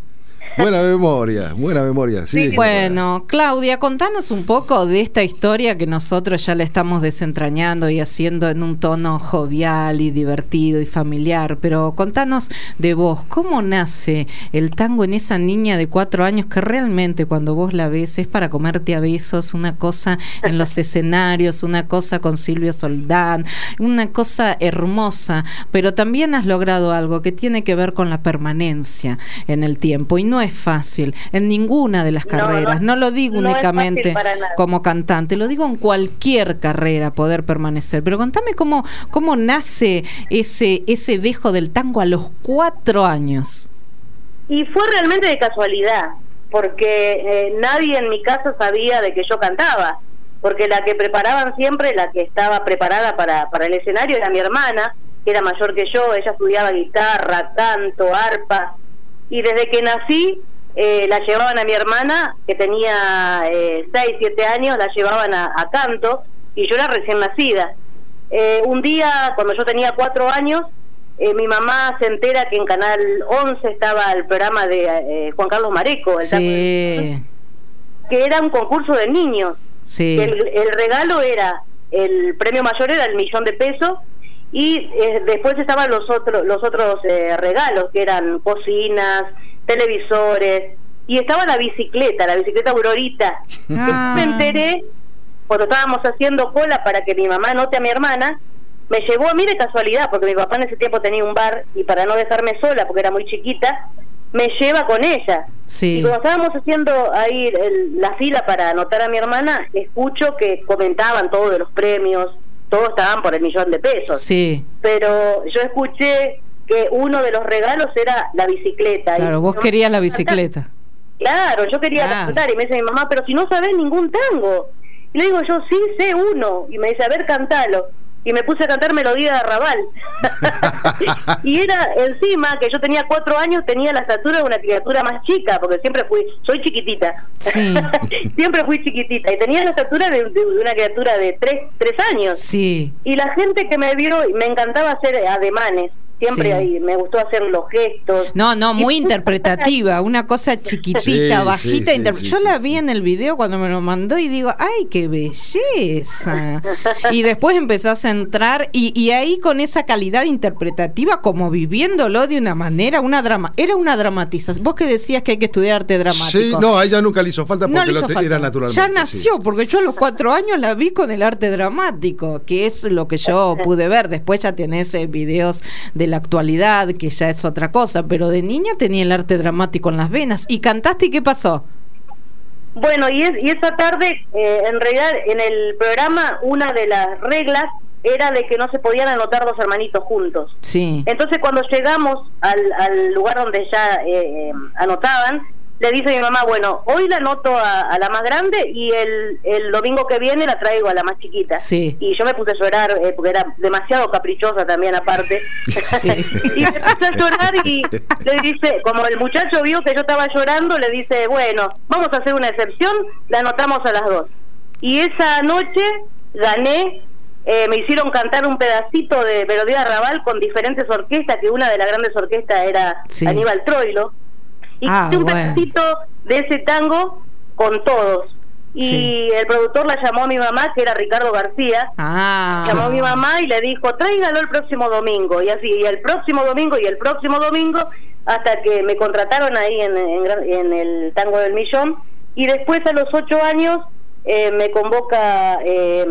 Buena memoria, buena memoria, sí. Sí. bueno, Claudia, contanos un poco de esta historia que nosotros ya la estamos desentrañando y haciendo en un tono jovial y divertido y familiar, pero contanos de vos, ¿cómo nace el tango en esa niña de cuatro años que realmente cuando vos la ves es para comerte a besos, una cosa en los escenarios, una cosa con Silvio Soldán, una cosa hermosa, pero también has logrado algo que tiene que ver con la permanencia en el tiempo y no es fácil en ninguna de las No, carreras, no, no lo digo no es únicamente fácil para nada. como cantante, lo digo en cualquier carrera poder permanecer, pero contame cómo, cómo nace ese, ese dejo del tango a los cuatro años. Y fue realmente de casualidad, porque eh, nadie en mi casa sabía de que yo cantaba, porque la que preparaban siempre, la que estaba preparada para, para el escenario era mi hermana, que era mayor que yo, ella estudiaba guitarra, canto, arpa, y desde que nací eh, la llevaban a mi hermana, que tenía eh, seis, siete años, la llevaban a, a canto, y yo era recién nacida. Eh, un día, cuando yo tenía cuatro años, eh, mi mamá se entera que en Canal once estaba el programa de eh, Juan Carlos Mareco, el Sí, que era un concurso de niños. sí. El, el regalo era, el premio mayor era el millón de pesos, y eh, después estaban los otros los otros eh, regalos, que eran cocinas, televisores, y estaba la bicicleta, la bicicleta Aurorita. Ah. Me enteré cuando estábamos haciendo cola para que mi mamá anote a mi hermana, me llevó a mí de casualidad, porque mi papá en ese tiempo tenía un bar, y para no dejarme sola, porque era muy chiquita, me lleva con ella. Sí. Y cuando estábamos haciendo ahí el, la fila para anotar a mi hermana, escucho que comentaban todo de los premios, todos estaban por el millón de pesos. Sí. Pero yo escuché que uno de los regalos era la bicicleta. Claro, y vos no, querías la bicicleta. Claro, yo quería Claro. cantar, y me dice mi mamá, pero si no sabés ningún tango. Y le digo yo, sí, sé uno. Y me dice, a ver, cantalo. Y me puse a cantar Melodía de Arrabal. Y era encima que yo tenía cuatro años, tenía la estatura de una criatura más chica, porque siempre fui, soy chiquitita. Sí. Siempre fui chiquitita, y tenía la estatura de, de, de una criatura de tres, tres años. Sí. Y la gente que me vio, me encantaba hacer ademanes. Siempre Sí. ahí me gustó hacer los gestos. No, no, muy Y- interpretativa, una cosa chiquitita, Sí, bajita. sí, inter- sí, Yo sí, la sí. vi en el video cuando me lo mandó y digo, ¡ay, qué belleza! Y después empezás a entrar y, y ahí con esa calidad interpretativa, como viviéndolo de una manera, una drama, era una dramatización. Vos que decías que hay que estudiar arte dramático. Sí, no, a ella nunca le hizo falta porque No le hizo lo te- falta. era naturalmente. Ya nació, sí. porque yo a los cuatro años la vi con el arte dramático, que es lo que yo pude ver. Después ya tenés eh, videos de la actualidad, que ya es otra cosa, pero de niña tenía el arte dramático en las venas. ¿Y cantaste y qué pasó? Bueno, y, es, y esa tarde, eh, en realidad, en el programa, una de las reglas era de que no se podían anotar dos hermanitos juntos. Sí. Entonces, cuando llegamos al, al lugar donde ya eh, eh, anotaban, le dice mi mamá, bueno, hoy la anoto a, a la más grande, y el, el domingo que viene la traigo a la más chiquita. Sí. Y yo me puse a llorar, eh, porque era demasiado caprichosa también aparte. Sí. Y me puse a llorar, y le dice, como el muchacho vio que yo estaba llorando, le dice, bueno, vamos a hacer una excepción, la anotamos a las dos. Y esa noche gané. Eh, me hicieron cantar un pedacito de Melodía de Arrabal con diferentes orquestas, que una de las grandes orquestas era Sí. Aníbal Troilo, y Ah, canté un bueno. pedacito de ese tango con todos. Y Sí. el productor la llamó a mi mamá, que era Ricardo García. Ah. Llamó a mi mamá y le dijo, tráigalo el próximo domingo. Y así, y el próximo domingo y el próximo domingo, hasta que me contrataron ahí en, en, en el Tango del Millón. Y después, a los ocho años, eh, me convoca eh,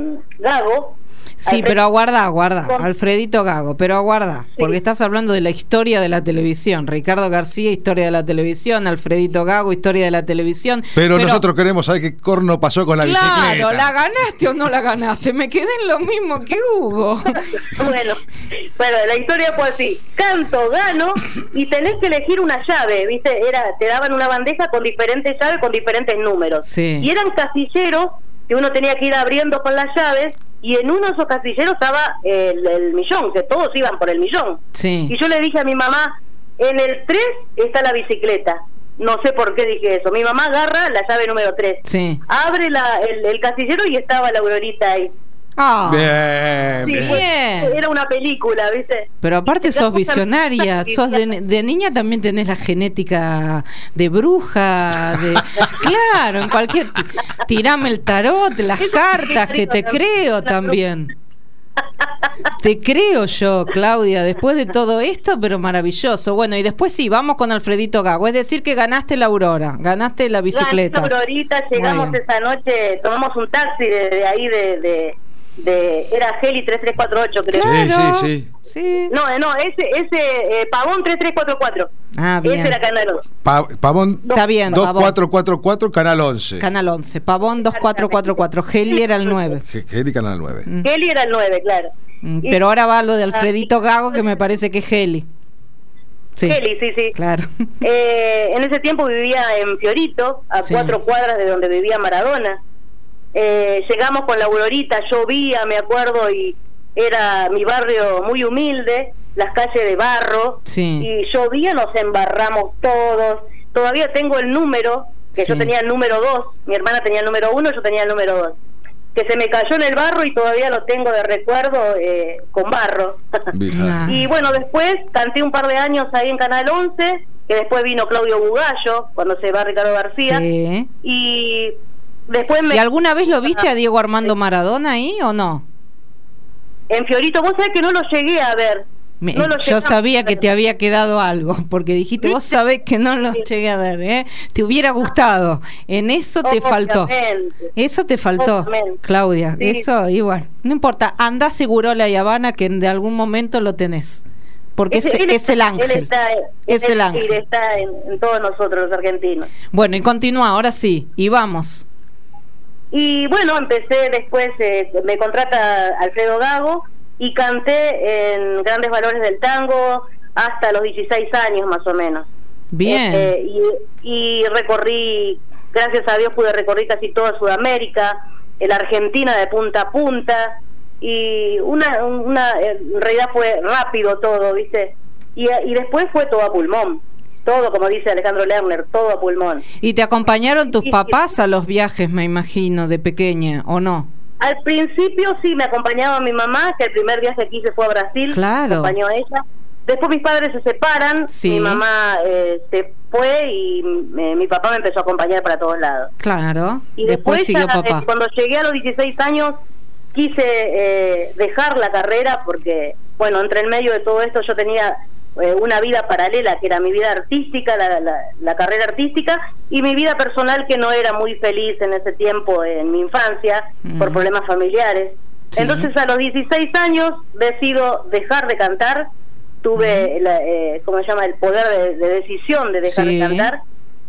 Gago. Sí, Alfred- pero aguarda, aguarda, Con- Alfredito Gago, pero aguarda, Sí. porque estás hablando de la historia de la televisión. Ricardo García, historia de la televisión, Alfredito Gago, historia de la televisión. Pero, nosotros queremos saber qué corno pasó con la Claro, bicicleta. ¿la ganaste o no la ganaste? Me quedé en lo mismo que Hugo. Bueno, bueno, la historia fue así: canto, gano, y tenés que elegir una llave, ¿viste? Era, te daban una bandeja con diferentes llaves, con diferentes números. Sí. Y eran casilleros que uno tenía que ir abriendo con las llaves, y en uno de esos casilleros estaba el, el millón, que todos iban por el millón. Sí. Y yo le dije a mi mamá, en el tres está la bicicleta, no sé por qué dije eso. Mi mamá agarra la llave número tres, sí. abre la, el, el casillero y estaba la Aurorita ahí. Ah, bien, Sí, bien. pues, Bien. era una película, ¿viste? pero aparte Ya sos justamente- visionaria, sos de, de niña también tenés la genética de bruja, de claro, en cualquier tirame el tarot, las cartas, que te creo también. Te creo yo, Claudia, después de todo esto, pero maravilloso. Bueno, y después sí, vamos con Alfredito Gago, es decir que ganaste la Aurora, ganaste la bicicleta. Gané Aurorita, llegamos Muy bien. esa noche, tomamos un taxi de, de ahí de, de, de era Heli tres tres cuatro ocho, creo. Claro. Sí, sí, Sí. No, eh, no, ese, ese eh, Pavón tres tres cuatro cuatro. Ah, bien. Ese era Canal Pa- Pavón Está bien, dos Pavón. cuatro cuatro cuatro, Canal once. Canal once, Pavón dos cuatro cuatro cuatro, Heli era el nueve. Ge- Geli, Canal nueve. Mm. Heli era el nueve, claro. Mm, Y- Pero ahora va lo de Alfredito Gago, que me parece que es Heli. Sí, Heli, sí, sí. claro. Eh, en ese tiempo vivía en Fiorito, a Sí. cuatro cuadras de donde vivía Maradona. Eh, llegamos con la Aurorita, llovía, me acuerdo, y era mi barrio muy humilde, las calles de barro, Sí. y llovía, nos embarramos todos. Todavía tengo el número, que Sí. yo tenía el número dos, mi hermana tenía el número uno, yo tenía el número dos, que se me cayó en el barro y todavía lo tengo de recuerdo eh, con barro. Virgen. Ah. Y bueno, después canté un par de años ahí en Canal once, que después vino Claudio Bugallo, cuando se va Ricardo García, Sí. y después me... ¿Y alguna vez lo viste a Diego Armando Maradona ahí o no? En Fiorito, vos sabés que no lo llegué a ver. Me- No lo yo llegamos sabía a que ver. te había quedado algo, porque dijiste, vos sabés que no lo llegué a ver, ¿eh? Te hubiera gustado. En eso te faltó. Obviamente. Eso te faltó, Obviamente. Claudia. Sí. Eso, igual. No importa. Andá seguro la Habana que de algún momento lo tenés. Porque es, Ese- él es el está- ángel. Él está, Es él el ángel. está en, en todos nosotros los argentinos. Bueno, y continúa, ahora sí. Y vamos. Y bueno, empecé después, eh, me contrata Alfredo Gago y canté en Grandes Valores del Tango hasta los dieciséis años más o menos. Bien. Este, y, y recorrí, gracias a Dios pude recorrer casi toda Sudamérica, la Argentina de punta a punta, y una, una en realidad fue rápido todo, ¿viste? Y, y después fue todo a pulmón, todo como dice Alejandro Lerner, todo a pulmón. ¿Y te acompañaron tus Sí, papás a los viajes, me imagino, de pequeña, o no? Al principio sí me acompañaba mi mamá, que el primer viaje que hice fue a Brasil, Claro. me acompañó a ella. Después mis padres se separan, Sí. mi mamá eh, se fue y eh, mi papá me empezó a acompañar para todos lados. Claro. Y después, después, siguió ya, papá. eh, cuando llegué a los dieciséis años, quise eh, dejar la carrera porque, bueno, entre el medio de todo esto yo tenía eh, una vida paralela, que era mi vida artística, la, la, la carrera artística, y mi vida personal, que no era muy feliz en ese tiempo, en mi infancia, Mm. por problemas familiares. Sí. Entonces, a los dieciséis años, decido dejar de cantar. Tuve, la, eh, ¿cómo se llama?, el poder de, de decisión de dejar Sí. de cantar.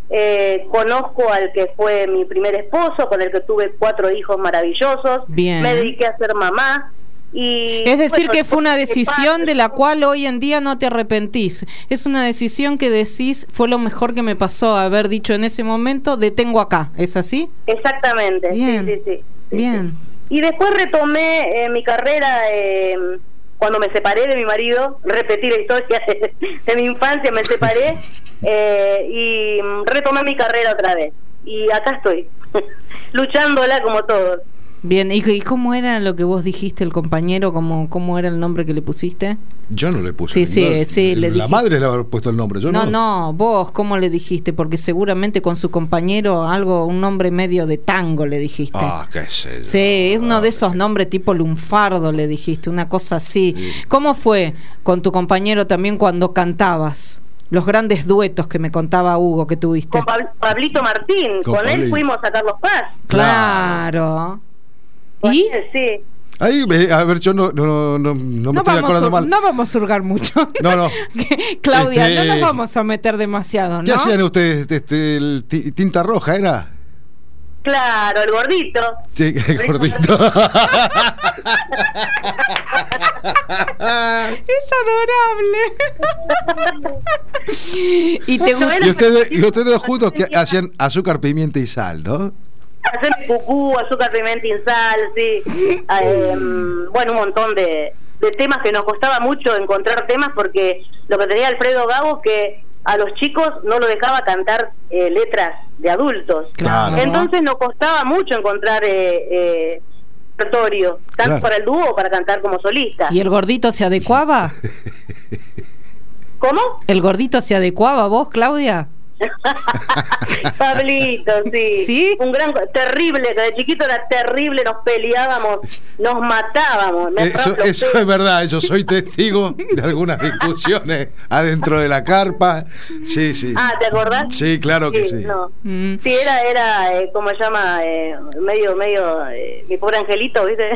Eh, conozco al que fue mi primer esposo, con el que tuve cuatro hijos maravillosos. Bien. Me dediqué a ser mamá. Y, Es decir, bueno, que fue una decisión padre, de la cual hoy en día no te arrepentís. Es una decisión que decís, fue lo mejor que me pasó haber dicho en ese momento, detengo acá. ¿Es así? Exactamente. Bien. Sí, sí, sí, sí, Bien. sí. Y después retomé eh, mi carrera eh, cuando me separé de mi marido. Repetí la historia de, de mi infancia, me separé eh, y mm, retomé mi carrera otra vez. Y acá estoy, luchándola como todos. Bien, ¿y, y cómo era lo que vos dijiste, el compañero? ¿Cómo, cómo era el nombre que le pusiste? Yo no le puse. Sí, sí, no, sí, le La dije- madre le habrá puesto el nombre. Yo No, no. no, vos, ¿cómo le dijiste? Porque seguramente con su compañero algo, un nombre medio de tango le dijiste. Ah, qué sé yo. Sí, es uno de esos nombres tipo lunfardo, le dijiste, una cosa así. Sí. ¿Cómo fue con tu compañero también cuando cantabas? Los grandes duetos que me contaba Hugo que tuviste. Con Pab- Pablito Martín, Con con, él Pablito. fuimos a Carlos Paz. Claro. Con ¿Y? él, sí. Ahí, eh, a ver, yo no, no, no, no me No estoy vamos, acordando a, mal. no vamos a hurgar mucho. No, no. Claudia, Este, no nos vamos a meter demasiado, ¿Qué ¿no? hacían ustedes? Este, el ti- tinta roja era. Claro, el gordito. Sí, gordito. Es adorable. Y te Bueno, gusta. él- y ustedes, y ustedes dos juntos que hacían azúcar, pimienta y sal, ¿no? Hacer cucú, azúcar, pimienta y sal, sí. Eh, bueno, un montón de, de temas que nos costaba mucho encontrar temas, porque lo que tenía Alfredo Gago, que a los chicos no lo dejaba cantar eh, letras de adultos. Claro. Entonces nos costaba mucho encontrar eh, eh, repertorio, tanto Claro. para el dúo o para cantar como solista. ¿Y el gordito se adecuaba? ¿Cómo? ¿El gordito se adecuaba vos, Claudia? Pablito, sí. ¿Sí? Un gran, terrible, que de chiquito era terrible, nos peleábamos, nos matábamos. Me Eso, atrapó eso usted. es verdad, yo soy testigo de algunas discusiones adentro de la carpa. Sí, sí. Ah, ¿te acordás? Sí, claro que sí. No. Mm. Sí, era, era eh, ¿cómo se llama? Eh, medio, medio, eh, mi pobre angelito, ¿viste?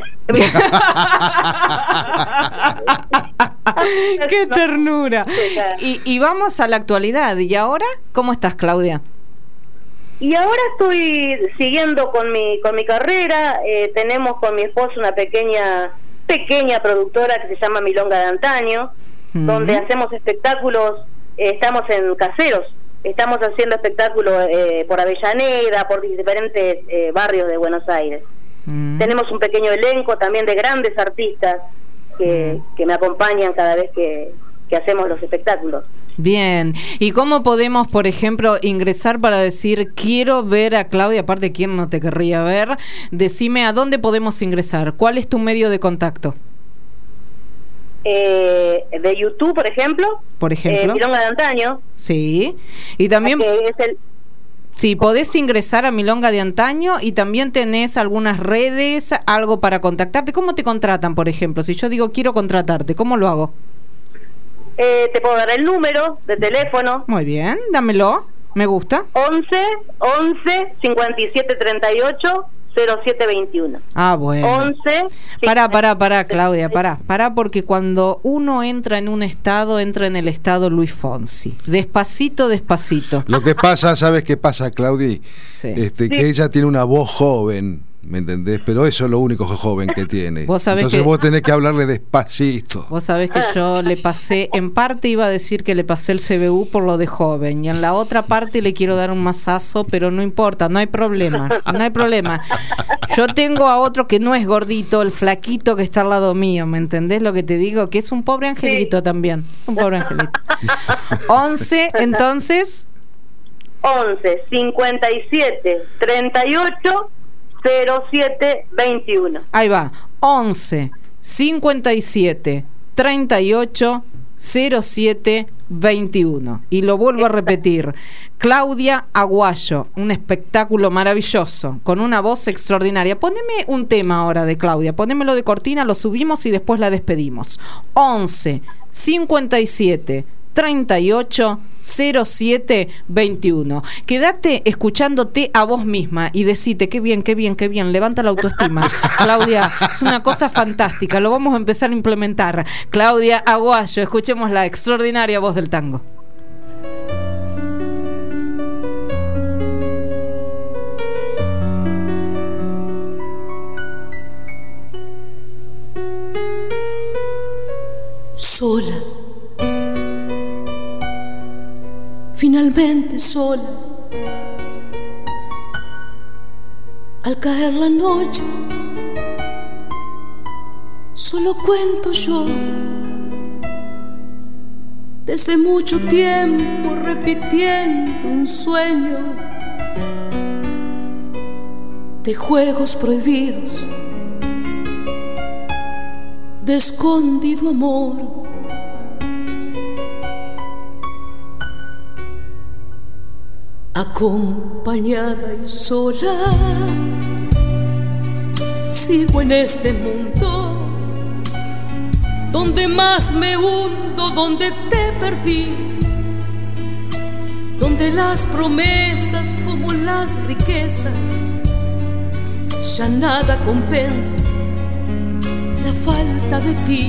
¡Qué ternura! Sí, claro. Y, y vamos a la actualidad. ¿Y ahora cómo estás, Claudia? Y ahora estoy siguiendo con mi con mi carrera. Eh, tenemos con mi esposo una pequeña pequeña productora que se llama Milonga de Antaño, Mm. donde hacemos espectáculos. Eh, estamos en Caseros, estamos haciendo espectáculos eh, por Avellaneda, por diferentes eh, barrios de Buenos Aires. Mm. Tenemos un pequeño elenco también de grandes artistas que, que me acompañan cada vez que, que hacemos los espectáculos. Bien. ¿Y cómo podemos, por ejemplo, ingresar para decir, quiero ver a Claudia? Aparte, ¿quién no te querría ver? Decime, ¿a dónde podemos ingresar? ¿Cuál es tu medio de contacto? Eh, de YouTube, por ejemplo, Por ejemplo. eh, Milonga de Antaño, Sí. Y también, que es el... sí, podés ingresar a Milonga de Antaño y también tenés algunas redes, algo para contactarte. ¿Cómo te contratan, por ejemplo? Si yo digo, quiero contratarte, ¿cómo lo hago? Eh, te puedo dar el número de teléfono: Muy bien, dámelo. Me gusta. once, once, cincuenta y siete, treinta y ocho, cero siete veintiuno. Ah, bueno. once. Pará, pará, pará, Claudia, pará. Pará, porque cuando uno entra en un estado, entra en el estado Luis Fonsi. Despacito, despacito. Lo que pasa, ¿sabes qué pasa, Claudia? Sí. Este, que Sí. ella tiene una voz joven, ¿me entendés? Pero eso es lo único joven que tiene. Vos sabés Entonces que- vos tenés que hablarle despacito. Vos sabés que yo le pasé, en parte iba a decir que le pasé el C B U por lo de joven, y en la otra parte le quiero dar un mazazo, pero no importa, no hay problema, no hay problema. Yo tengo a otro que no es gordito, el flaquito que está al lado mío, ¿me entendés lo que te digo? Que es un pobre angelito Sí. también, un pobre angelito. once, entonces, once, cincuenta y siete, treinta y ocho, cero siete veintiuno. ahí va, once, cincuenta y siete, treinta y ocho, cero siete veintiuno. Y lo vuelvo a repetir, Claudia Aguayo, un espectáculo maravilloso, con una voz extraordinaria. Poneme un tema ahora de Claudia, ponémelo de cortina, lo subimos y después la despedimos. once, cincuenta y siete, treinta y ocho, cero siete veintiuno. Quédate escuchándote a vos misma y decite, qué bien, qué bien, qué bien, levanta la autoestima. Claudia, es una cosa fantástica, lo vamos a empezar a implementar. Claudia Aguayo, escuchemos la extraordinaria voz del tango. Sola, finalmente sola, al caer la noche, solo cuento yo, desde mucho tiempo repitiendo un sueño de juegos prohibidos, de escondido amor. Acompañada y sola, sigo en este mundo donde más me hundo, donde te perdí, donde las promesas como las riquezas ya nada compensa la falta de ti.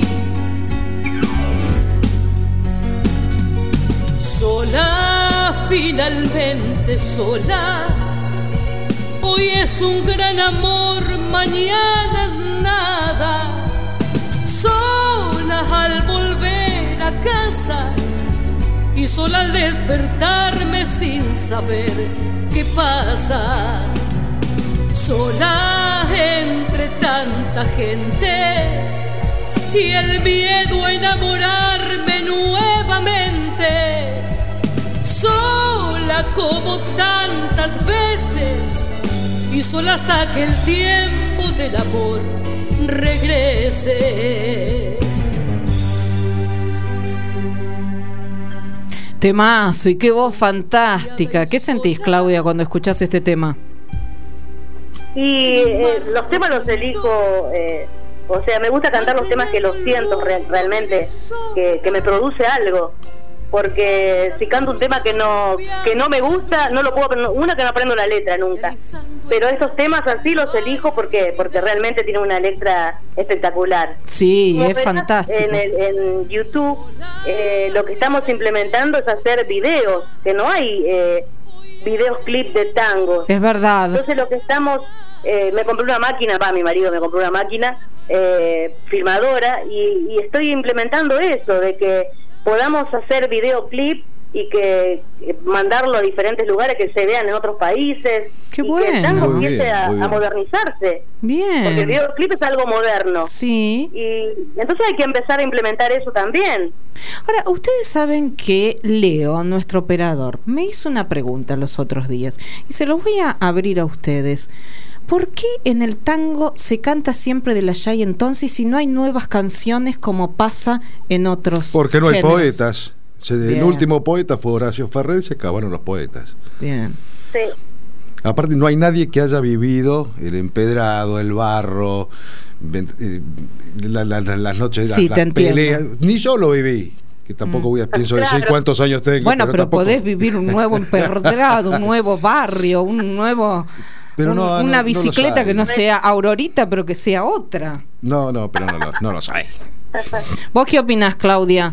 Sola, finalmente sola, hoy es un gran amor, mañana es nada. Sola al volver a casa y sola al despertarme sin saber qué pasa. Sola entre tanta gente y el miedo a enamorarme nuevamente. como tantas veces, y solo hasta que el tiempo del amor regrese. Temazo, y qué voz fantástica. ¿Qué sentís, Claudia, cuando escuchás este tema? Y eh, los temas los elijo, eh, o sea, me gusta cantar los temas que los siento re- realmente, que, que me produce algo. Porque si canto un tema que no que no me gusta, no lo puedo, una que no aprendo la letra nunca. Pero estos temas así los elijo porque porque realmente tienen una letra espectacular. Sí, Como es verás, fantástico. En, el, en YouTube eh, lo que estamos implementando es hacer videos, que no hay eh, videos clip de tangos. Es verdad. Entonces lo que estamos, eh, me compré una máquina, va, mi marido me compró una máquina eh, filmadora y, y estoy implementando eso, de que podamos hacer videoclip y que eh, mandarlo a diferentes lugares, que se vean en otros países. Qué y bueno. que el tango Muy empiece bien, a, muy bien. a modernizarse. Bien. Porque el videoclip es algo moderno. Sí. Y entonces hay que empezar a implementar eso también. Ahora, ustedes saben que Leo, nuestro operador, me hizo una pregunta los otros días y se lo voy a abrir a ustedes. ¿Por qué en el tango se canta siempre del allá y entonces si no hay nuevas canciones como pasa en otros Porque no hay géneros? poetas. Se- el Bien. último poeta fue Horacio Ferrer y se acabaron los poetas. Bien. Sí. Aparte no hay nadie que haya vivido el empedrado, el barro, ven- eh, la- la- la- las noches, Sí, las, te las entiendo. peleas. Ni yo lo viví, que tampoco voy a pienso decir Claro. cuántos años tengo. Bueno, pero, tampoco- podés vivir un nuevo empedrado, un nuevo barrio, un nuevo... Pero un- no, no, una no lo bicicleta sabe. que no sea Aurorita, pero que sea otra. No, no, pero no, lo- no lo sé. ¿Vos qué opinás, Claudia?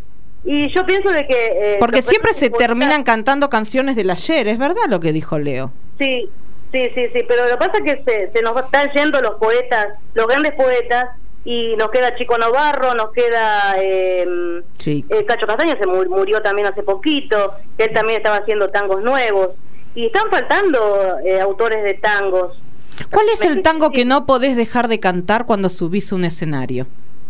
Y yo pienso de que... eh, Porque los siempre grandes se poetas- terminan cantando canciones del ayer, ¿es verdad lo que dijo Leo? Sí, sí, sí, sí, pero lo que pasa es que se, se nos están yendo los poetas, los grandes poetas, y nos queda Chico Novarro, nos queda eh, Sí. eh, Cacho Castaña, se mu- murió también hace poquito, que él también estaba haciendo tangos nuevos, y están faltando eh, autores de tangos. ¿Cuál es el tango que no podés dejar de cantar cuando subís a un escenario?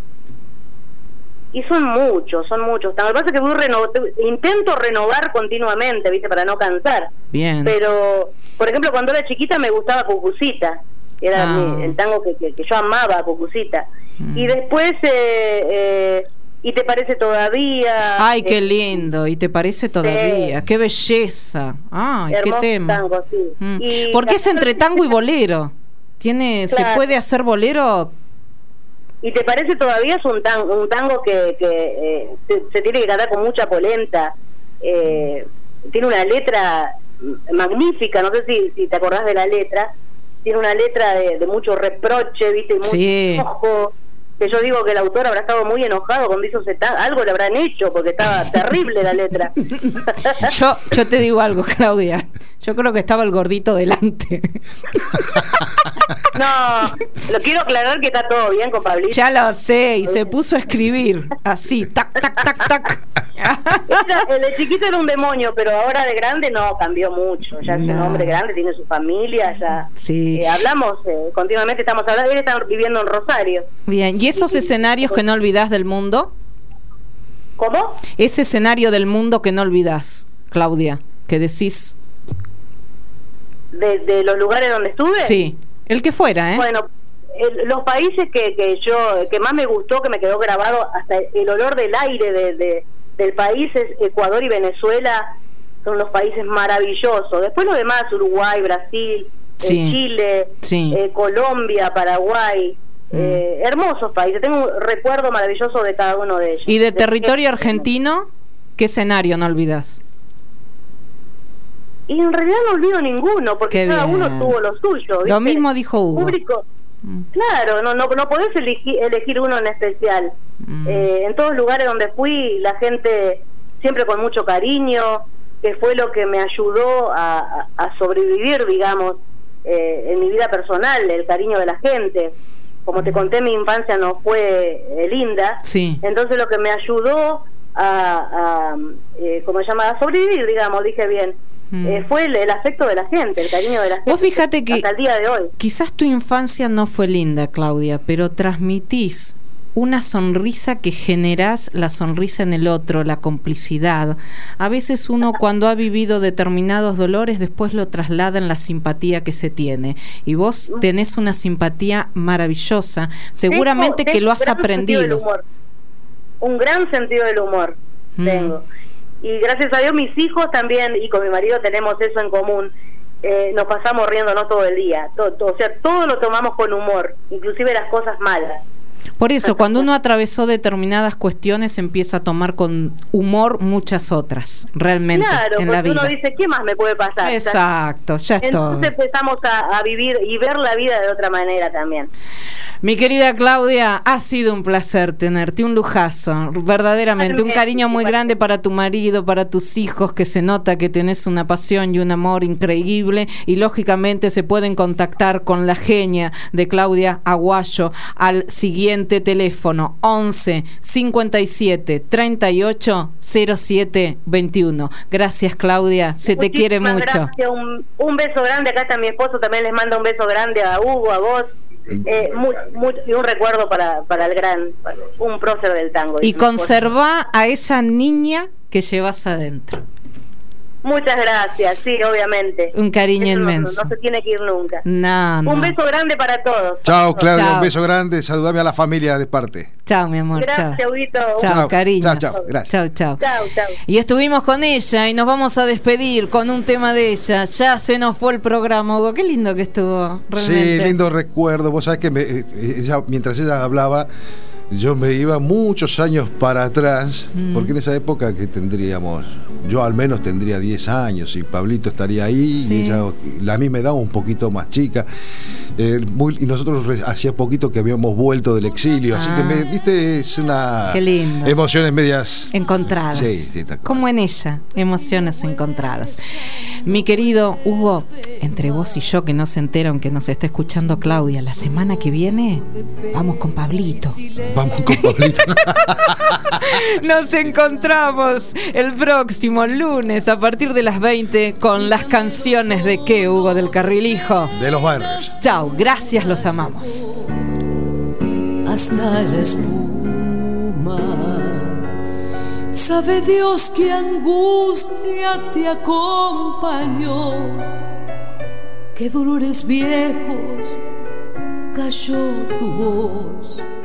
Y son muchos, son muchos. Lo que pasa es que voy reno- intento renovar continuamente, ¿viste? Para no cansar. Bien. Pero, por ejemplo, cuando era chiquita me gustaba Cucucita. Era Ah. mi- el tango que, que, que yo amaba, a Cucucita. Mm. Y después, eh, eh, ¿y te parece todavía? Ay, qué Eh, lindo. ¿Y te parece todavía? Sí. Qué belleza. Ay, qué hermoso tema. tango, sí. Mm. Y Porque es la- entre tango y bolero. Tiene, ¿se Claro. puede hacer bolero? ¿Y te parece todavía es un tango, un tango que, que eh, se, se tiene que cantar con mucha polenta? Eh, tiene una letra magnífica, no sé si, si te acordás de la letra. Tiene una letra de, de mucho reproche, ¿viste? Y mucho Sí. enojo. Que yo digo que el autor habrá estado muy enojado cuando hizo ese tango. Algo le habrán hecho porque estaba terrible la letra. Yo, yo te digo algo, Claudia. Yo creo que estaba el gordito delante. No, lo quiero aclarar que está todo bien con Pablito. Ya lo sé, y se puso a escribir así, tac, tac, tac, tac. Era- el de chiquito era un demonio, pero ahora de grande no, cambió mucho. Ya es un No. hombre grande, tiene su familia, ya. Sí. Eh, hablamos, eh, continuamente estamos hablando. Él está viviendo en Rosario. Bien, ¿y esos escenarios que no olvidás del mundo? ¿Cómo? Ese escenario del mundo que no olvidás, Claudia, que decís, De, de los lugares donde estuve. sí, el que fuera, ¿eh? Bueno, el- los países que, que yo, que más me gustó, que me quedó grabado, hasta el olor del aire de, de- del país es Ecuador y Venezuela, son los países maravillosos. Después lo demás, Uruguay, Brasil, eh, Sí. Chile, Sí. eh, Colombia, Paraguay, Mm. eh, hermosos países. Tengo un recuerdo maravilloso de cada uno de ellos. Y de De- territorio argentino, ¿qué escenario no olvidás? Y en realidad no olvido ninguno, porque Qué cada bien. uno tuvo lo suyo. Lo ¿viste? mismo dijo Hugo. Público, Mm. claro, no no no podés elegir, elegir uno en especial. Mm. Eh, en todos los lugares donde fui, la gente siempre con mucho cariño, que fue lo que me ayudó a, a- a sobrevivir, digamos, eh, en mi vida personal, el cariño de la gente. Como te conté, mi infancia no fue eh, linda, Sí. entonces lo que me ayudó a, a eh, ¿cómo se llama? A sobrevivir, digamos, dije bien, Mm. eh, fue el, el afecto de la gente, el cariño de la gente. Vos fíjate que hasta el día de hoy. quizás tu infancia no fue linda, Claudia, pero transmitís una sonrisa que generás la sonrisa en el otro, la complicidad. A veces uno cuando ha vivido determinados dolores después lo traslada en la simpatía que se tiene. Y vos tenés una simpatía maravillosa, seguramente tengo, que lo has tengo aprendido. Un gran sentido del humor mm. tengo. Y gracias a Dios mis hijos también, y con mi marido tenemos eso en común. Eh, nos pasamos riéndonos todo el día. Todo, todo, o sea, todo lo tomamos con humor, inclusive las cosas malas. Por eso, cuando uno atravesó determinadas cuestiones, empieza a tomar con humor muchas otras, realmente, claro, en la vida. Uno dice, ¿qué más me puede pasar? Exacto, ya es todo. Entonces empezamos a, a vivir y ver la vida de otra manera también. Mi querida Claudia, ha sido un placer tenerte, un lujazo, verdaderamente, un cariño muy grande para tu marido, para tus hijos, que se nota que tenés una pasión y un amor increíble, y lógicamente se pueden contactar con la genia de Claudia Aguayo al siguiente teléfono: once cincuenta y siete treinta y ocho cero siete veintiuno. Gracias, Claudia, se te quiere mucho. Un, un beso grande, acá está mi esposo, también les manda un beso grande a Hugo, a vos. Eh, muy, muy, y un recuerdo para, para el gran, para un prócer del tango. Y conserva a esa niña que llevas adentro. Muchas gracias, sí, obviamente. Un cariño Eso inmenso. No, no se tiene que ir nunca. No, no. Un beso grande para todos. Chao, Claudia, Chao. un beso grande. Saludame a la familia de parte. Chao, mi amor. Gracias, Huguito. Chao, Chao, cariño. chao, chao, gracias. Chao, chao. Chao, chao. Y estuvimos con ella y nos vamos a despedir con un tema de ella. Ya se nos fue el programa, Hugo. Qué lindo que estuvo, realmente. Sí, lindo recuerdo. Vos sabés que me, ella, mientras ella hablaba, yo me iba muchos años para atrás, mm. porque en esa época que tendríamos, yo al menos tendría diez años y Pablito estaría ahí, sí. y ella, la misma edad, un poquito más chica, eh, muy, y nosotros hacía poquito que habíamos vuelto del exilio, ah. así que, me, viste, es una... Qué lindo. Emociones medias... encontradas. Sí, sí, como en ella, emociones encontradas. Mi querido Hugo, entre vos y yo, que no se enteraron que nos está escuchando Claudia, la semana que viene vamos con Pablito. Vamos con Pablito. Nos encontramos el próximo lunes a partir de las veinte con las canciones de ¿qué, Hugo del Carril-Hijo? De los barrios. Chao, gracias, los amamos. Hasta la espuma, sabe Dios qué angustia te acompañó, qué dolores viejos cayó tu voz.